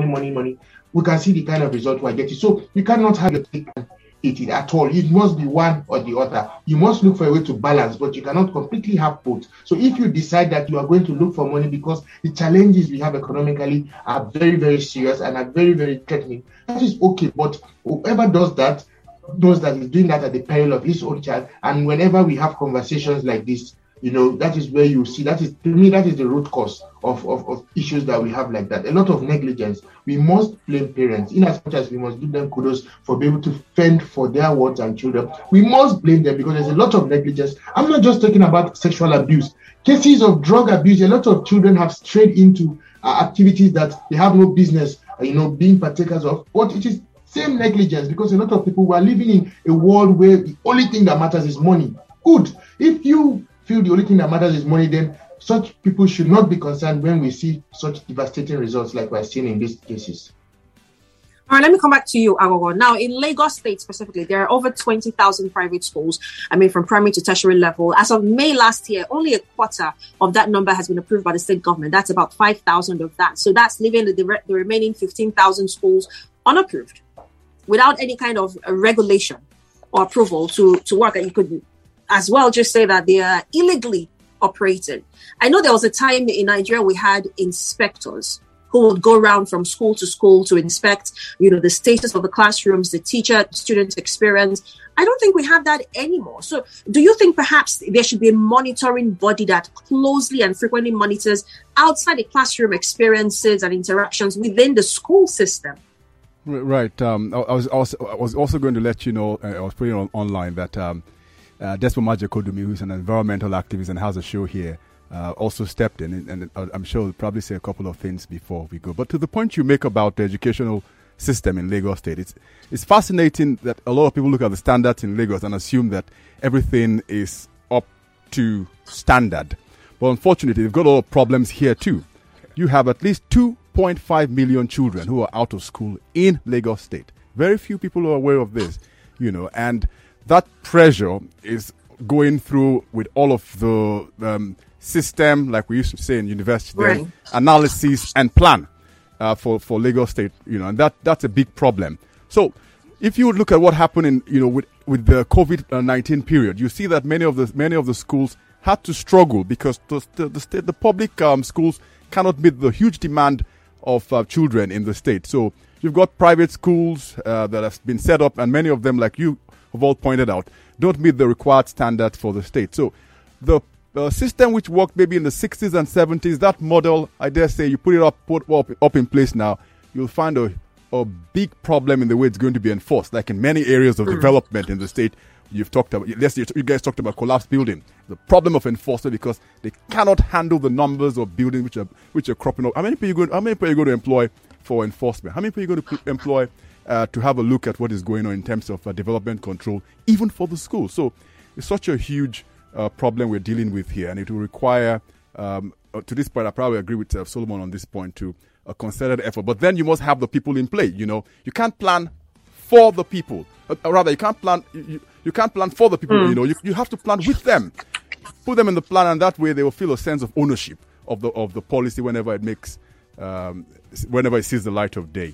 we can see the kind of result we're getting. So you cannot have your cake and eat it at all. It must be one or the other. You must look for a way to balance, but you cannot completely have both. So if you decide that you are going to look for money because the challenges we have economically are very, very serious and are very, very threatening, that is okay. But whoever does that knows that he's doing that at the peril of his own child. And whenever we have conversations like this, that is where you see, that is, to me, that is the root cause of issues that we have like that. A lot of negligence. We must blame parents, in as much as we must give them kudos for being able to fend for their wards and children. We must blame them because there's a lot of negligence. I'm not just talking about sexual abuse. Cases of drug abuse, a lot of children have strayed into activities that they have no business, being partakers of. But it is same negligence, because a lot of people were living in a world where the only thing that matters is money. Good. If you feel the only thing that matters is money, then such people should not be concerned when we see such devastating results like we're seeing in these cases.
All right, let me come back to you, Agogo. Now, in Lagos State specifically, there are over 20,000 private schools, from primary to tertiary level. As of May last year, only a quarter of that number has been approved by the state government. That's about 5,000 of that. So that's leaving the remaining 15,000 schools unapproved, without any kind of regulation or approval to work. And you could as well just say that they are illegally operated. I know there was a time in Nigeria we had inspectors who would go around from school to school to inspect, the status of the classrooms, the teacher-student experience. I don't think we have that anymore. So do you think perhaps there should be a monitoring body that closely and frequently monitors outside the classroom experiences and interactions within the school system?
Right. I was also going to let you know, I was putting it online that Desmond Majekodumi, who's an environmental activist and has a show here, also stepped in, and I'm sure he'll probably say a couple of things before we go. But to the point you make about the educational system in Lagos State, it's fascinating that a lot of people look at the standards in Lagos and assume that everything is up to standard. But unfortunately, they've got a lot of problems here too. You have at least 2.5 million children who are out of school in Lagos State. Very few people are aware of this, and that pressure is going through with all of the system, like we used to say in university, right, analysis and plan for Lagos State, and that's a big problem. So if you would look at what happened with the COVID-19 period, you see that many of the schools had to struggle because the public schools cannot meet the huge demand of children in the state. So you've got private schools that have been set up, and many of them, like you have all pointed out, don't meet the required standards for the state. So the system which worked maybe in the 60s and 70s, that model, I dare say, you put it up in place now, you'll find a big problem in the way it's going to be enforced. Like in many areas of development in the state, you've talked about, you guys talked about collapsed building. The problem of enforcement because they cannot handle the numbers of buildings which are cropping up. How many people are you going to employ for enforcement? How many people are you going to employ to have a look at what is going on in terms of development control, even for the school? So it's such a huge problem we're dealing with here, and it will require, to this point, I probably agree with Solomon on this point too, a concerted effort. But then you must have the people in play. You know, you can't plan for the people. Rather, you can't plan. You can't plan for the people. You know, you have to plan with them. Put them in the plan, and that way they will feel a sense of ownership of the policy whenever it sees the light of day.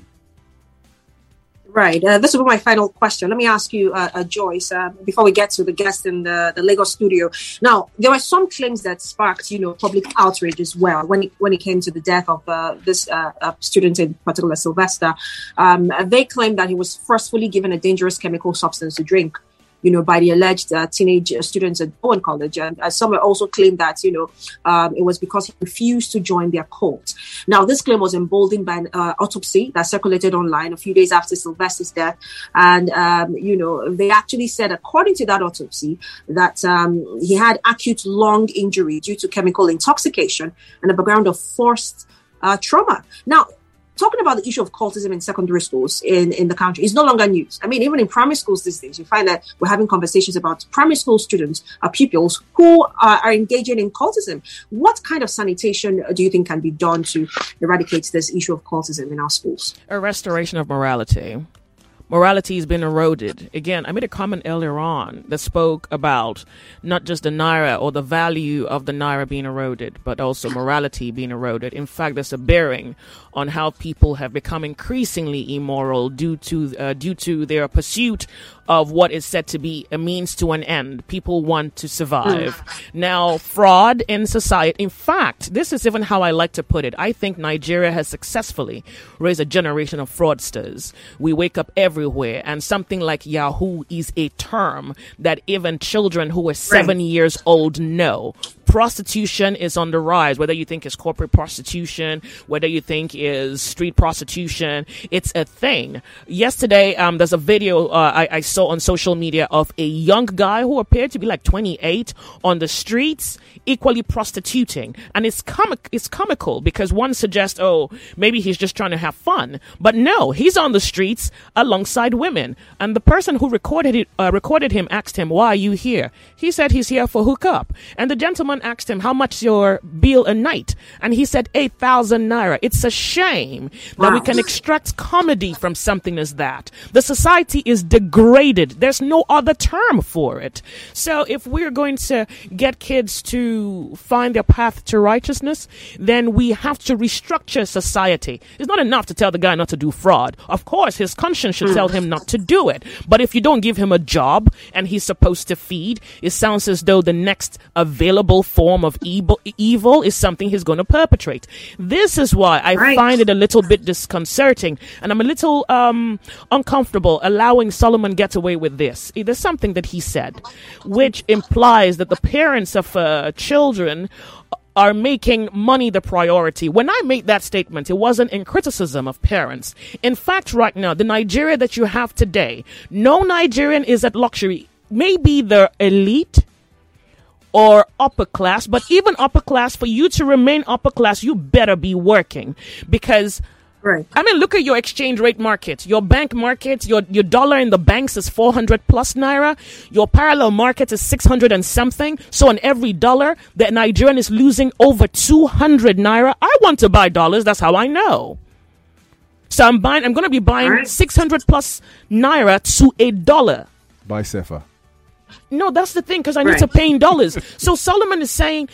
Right. This will be my final question. Let me ask you, Joyce, before we get to the guest in the Lagos studio. Now, there were some claims that sparked, public outrage as well when it came to the death of this student, in particular, Sylvester. They claimed that he was forcefully given a dangerous chemical substance to drink, by the alleged teenage students at Bowen College. And some also claimed that, it was because he refused to join their cult. Now, this claim was emboldened by an autopsy that circulated online a few days after Sylvester's death. And, they actually said, according to that autopsy, that he had acute lung injury due to chemical intoxication and a background of forced trauma. Now, talking about the issue of cultism in secondary schools in the country is no longer news. I mean, even in primary schools these days, you find that we're having conversations about primary school students, pupils who are engaging in cultism. What kind of sanitation do you think can be done to eradicate this issue of cultism in our schools?
A restoration of morality. Morality has been eroded. Again, I made a comment earlier on that spoke about not just the Naira or the value of the Naira being eroded, but also morality being eroded. In fact, there's a bearing on how people have become increasingly immoral due to their pursuit of what is said to be a means to an end. People want to survive. Now, fraud in society. In fact, this is even how I like to put it. I think Nigeria has successfully raised a generation of fraudsters. We wake up everywhere, and something like Yahoo is a term that even children who are 7 years old know. Prostitution is on the rise, whether you think it's corporate prostitution, whether you think is street prostitution, it's a thing. Yesterday, there's a video I saw on social media of a young guy who appeared to be like 28 on the streets, equally prostituting. And it's comical because one suggests, maybe he's just trying to have fun. But no, he's on the streets alongside women. And the person who recorded him asked him, "Why are you here?" He said he's here for hookup. And the gentleman asked him, "How much your bill a night?" And he said 8,000 naira. It's a shame that we can extract comedy from something as that. The society is degraded. There's no other term for it. So if we're going to get kids to find their path to righteousness, then we have to restructure society. It's not enough to tell the guy not to do fraud. Of course, his conscience should tell him not to do it. But if you don't give him a job and he's supposed to feed, it sounds as though the next available form of evil is something he's going to perpetrate. This is why I find it a little bit disconcerting, and I'm a little uncomfortable allowing Solomon get away with this. There's something that he said which implies that the parents of children are making money the priority. When I made that statement, it wasn't in criticism of parents. In fact, right now, the Nigeria that you have today, no Nigerian is at luxury. Maybe the elite or upper class, but even upper class, for you to remain upper class, you better be working. Because, I mean, look at your exchange rate market, your bank market, your dollar in the banks is 400 plus naira. Your parallel market is 600 and something. So on every dollar, the Nigerian is losing over 200 naira. I want to buy dollars. That's how I know. So I'm going to be buying 600 plus naira to a dollar.
Buy SEFA.
No, that's the thing, because I need to pay in dollars. So Solomon is saying,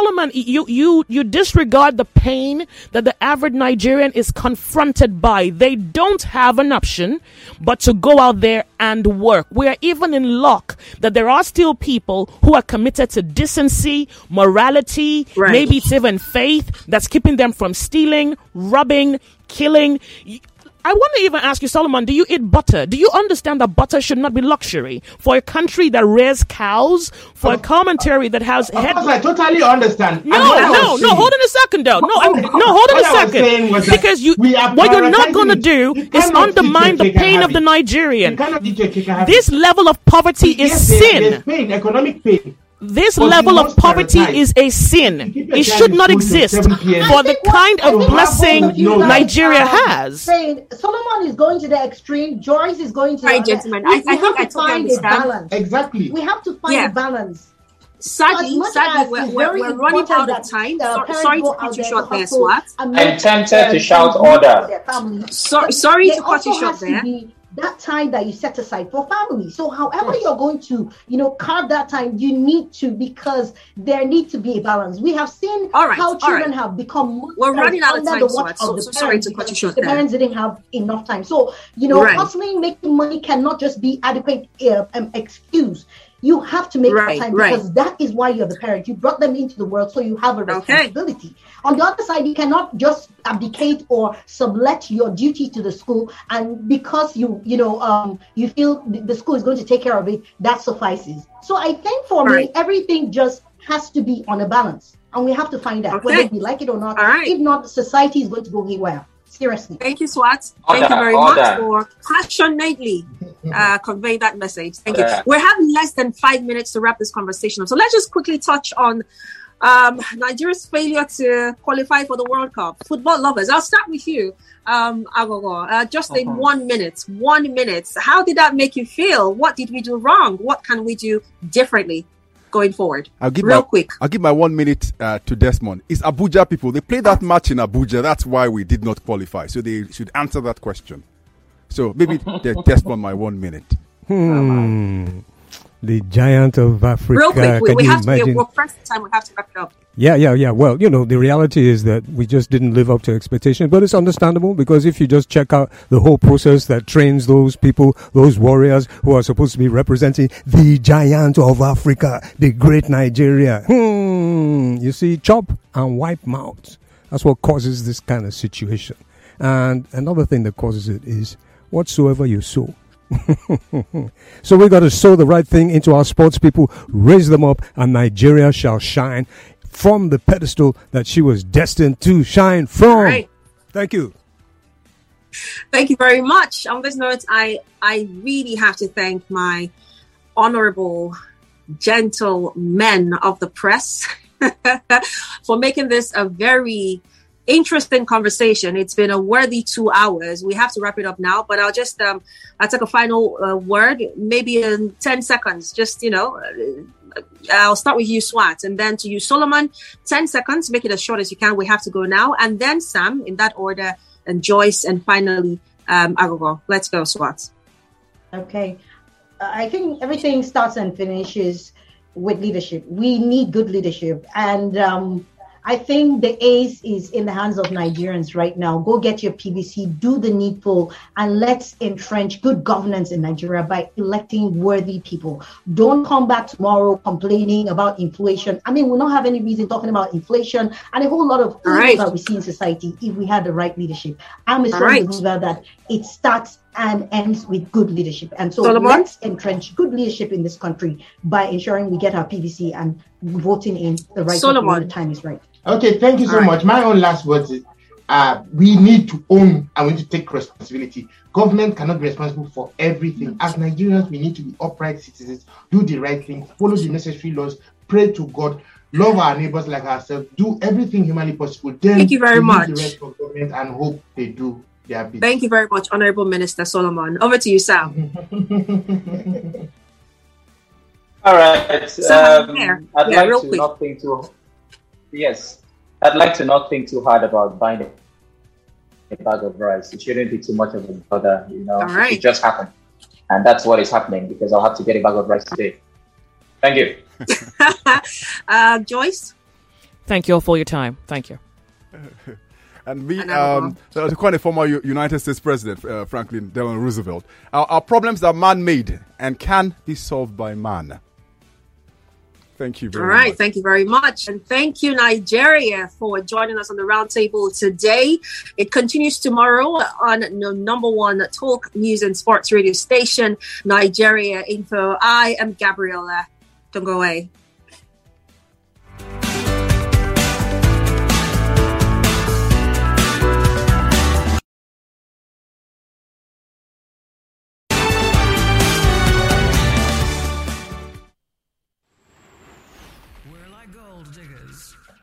you disregard the pain that the average Nigerian is confronted by. They don't have an option but to go out there and work. We are even in luck that there are still people who are committed to decency, morality, maybe it's even faith that's keeping them from stealing, robbing, killing. I want to even ask you, Solomon, do you eat butter? Do you understand that butter should not be luxury? For a country that rears cows, for a commentary that has...
Of course, I totally understand.
No, hold on a second, though. Hold on a second. Because what you're not going to do is undermine the pain of the Nigerian. This level of poverty is sin.
There's pain, economic pain.
This level of poverty is a sin. It should not exist for the kind of blessing Nigeria has.
Solomon is going to the extreme. Joyce is going to the
other. Gentlemen, I think I totally understand.
Exactly. We have to find a balance.
Sadly, we're running out of time. Sorry to cut you short there, Swat.
I'm tempted to shout order.
Sorry to cut you short there.
That time that you set aside for family. So however you're going to, carve that time, you need to, because there needs to be a balance. We have seen how children have become
we're running out of time, so sorry to cut you short there.
The parents didn't have enough time. So, hustling, making money cannot just be adequate excuse. You have to make time because that is why you're the parent. You brought them into the world, so you have a responsibility. Okay. On the other side, you cannot just abdicate or sublet your duty to the school, and because you feel the school is going to take care of it, that suffices. So I think for me, everything just has to be on a balance, and we have to find out whether we like it or not. If not, society is going to go haywire. Seriously.
Thank you, Swat. Thank you very much for passionately conveying that message. Thank you. We're having less than 5 minutes to wrap this conversation up. So let's just quickly touch on Nigeria's failure to qualify for the World Cup. Football lovers, I'll start with you, Agogo. Just in 1 minute. 1 minute. How did that make you feel? What did we do wrong? What can we do differently going forward? Quick.
I'll give my 1 minute to Desmond. It's Abuja people. They played that match in Abuja. That's why we did not qualify. So they should answer that question. So maybe Desmond, my 1 minute.
The giant of Africa.
Real quick, we have to we'll press the time. We have to wrap it up.
Yeah. Well, the reality is that we just didn't live up to expectations, but it's understandable because if you just check out the whole process that trains those people, those warriors who are supposed to be representing the giant of Africa, the great Nigeria. You see, chop and wipe mouths. That's what causes this kind of situation. And another thing that causes it is whatsoever you sow. So we got to sow the right thing into our sports people, raise them up, and Nigeria shall shine from the pedestal that she was destined to shine from.
Right.
Thank you.
Thank you very much. On this note, I really have to thank my honorable gentlemen of the press for making this a very interesting conversation. It's been a worthy 2 hours. We have to wrap it up now, but I'll just I'll take a final word, maybe in 10 seconds. Just I'll start with you, Swat, and then to you, Solomon. 10 seconds. Make it as short as you can. We have to go now, and then Sam, in that order, and Joyce, and finally Agogo. Let's go, Swat.
Okay, I think everything starts and finishes with leadership. We need good leadership, and I think the ace is in the hands of Nigerians right now. Go get your PVC, do the needful, and let's entrench good governance in Nigeria by electing worthy people. Don't come back tomorrow complaining about inflation. I mean, we'll not have any reason talking about inflation and a whole lot of things that we see in society if we had the right leadership. I'm a strong believer that it starts and ends with good leadership. And so let's entrench good leadership in this country by ensuring we get our PVC and voting in the right people when the time is right.
Okay, thank you so much. My own last words is we need to own and we need to take responsibility. Government cannot be responsible for everything. As Nigerians, we need to be upright citizens, do the right thing, follow the necessary laws, pray to God, love our neighbors like ourselves, do everything humanly possible. Then
thank you very much.
The rest of government and hope they do their bit.
Thank you very much, Honorable Minister Solomon. Over to you, Sam.
All right. I'd like to not think too. Yes, I'd like to not think too hard about buying a bag of rice. It shouldn't be too much of a bother,
All right.
It just happened. And that's what is happening because I'll have to get a bag of rice today. Thank you.
Joyce?
Thank you all for your time. Thank you.
And me, to quite a former United States President, Franklin Delano Roosevelt, our problems are man-made and can be solved by man. Thank you very much.
All right, thank you very much. And thank you, Nigeria, for joining us on the roundtable today. It continues tomorrow on the #1 talk news and sports radio station, Nigeria Info. I am Gabriella. Don't go away.
We're like gold diggers.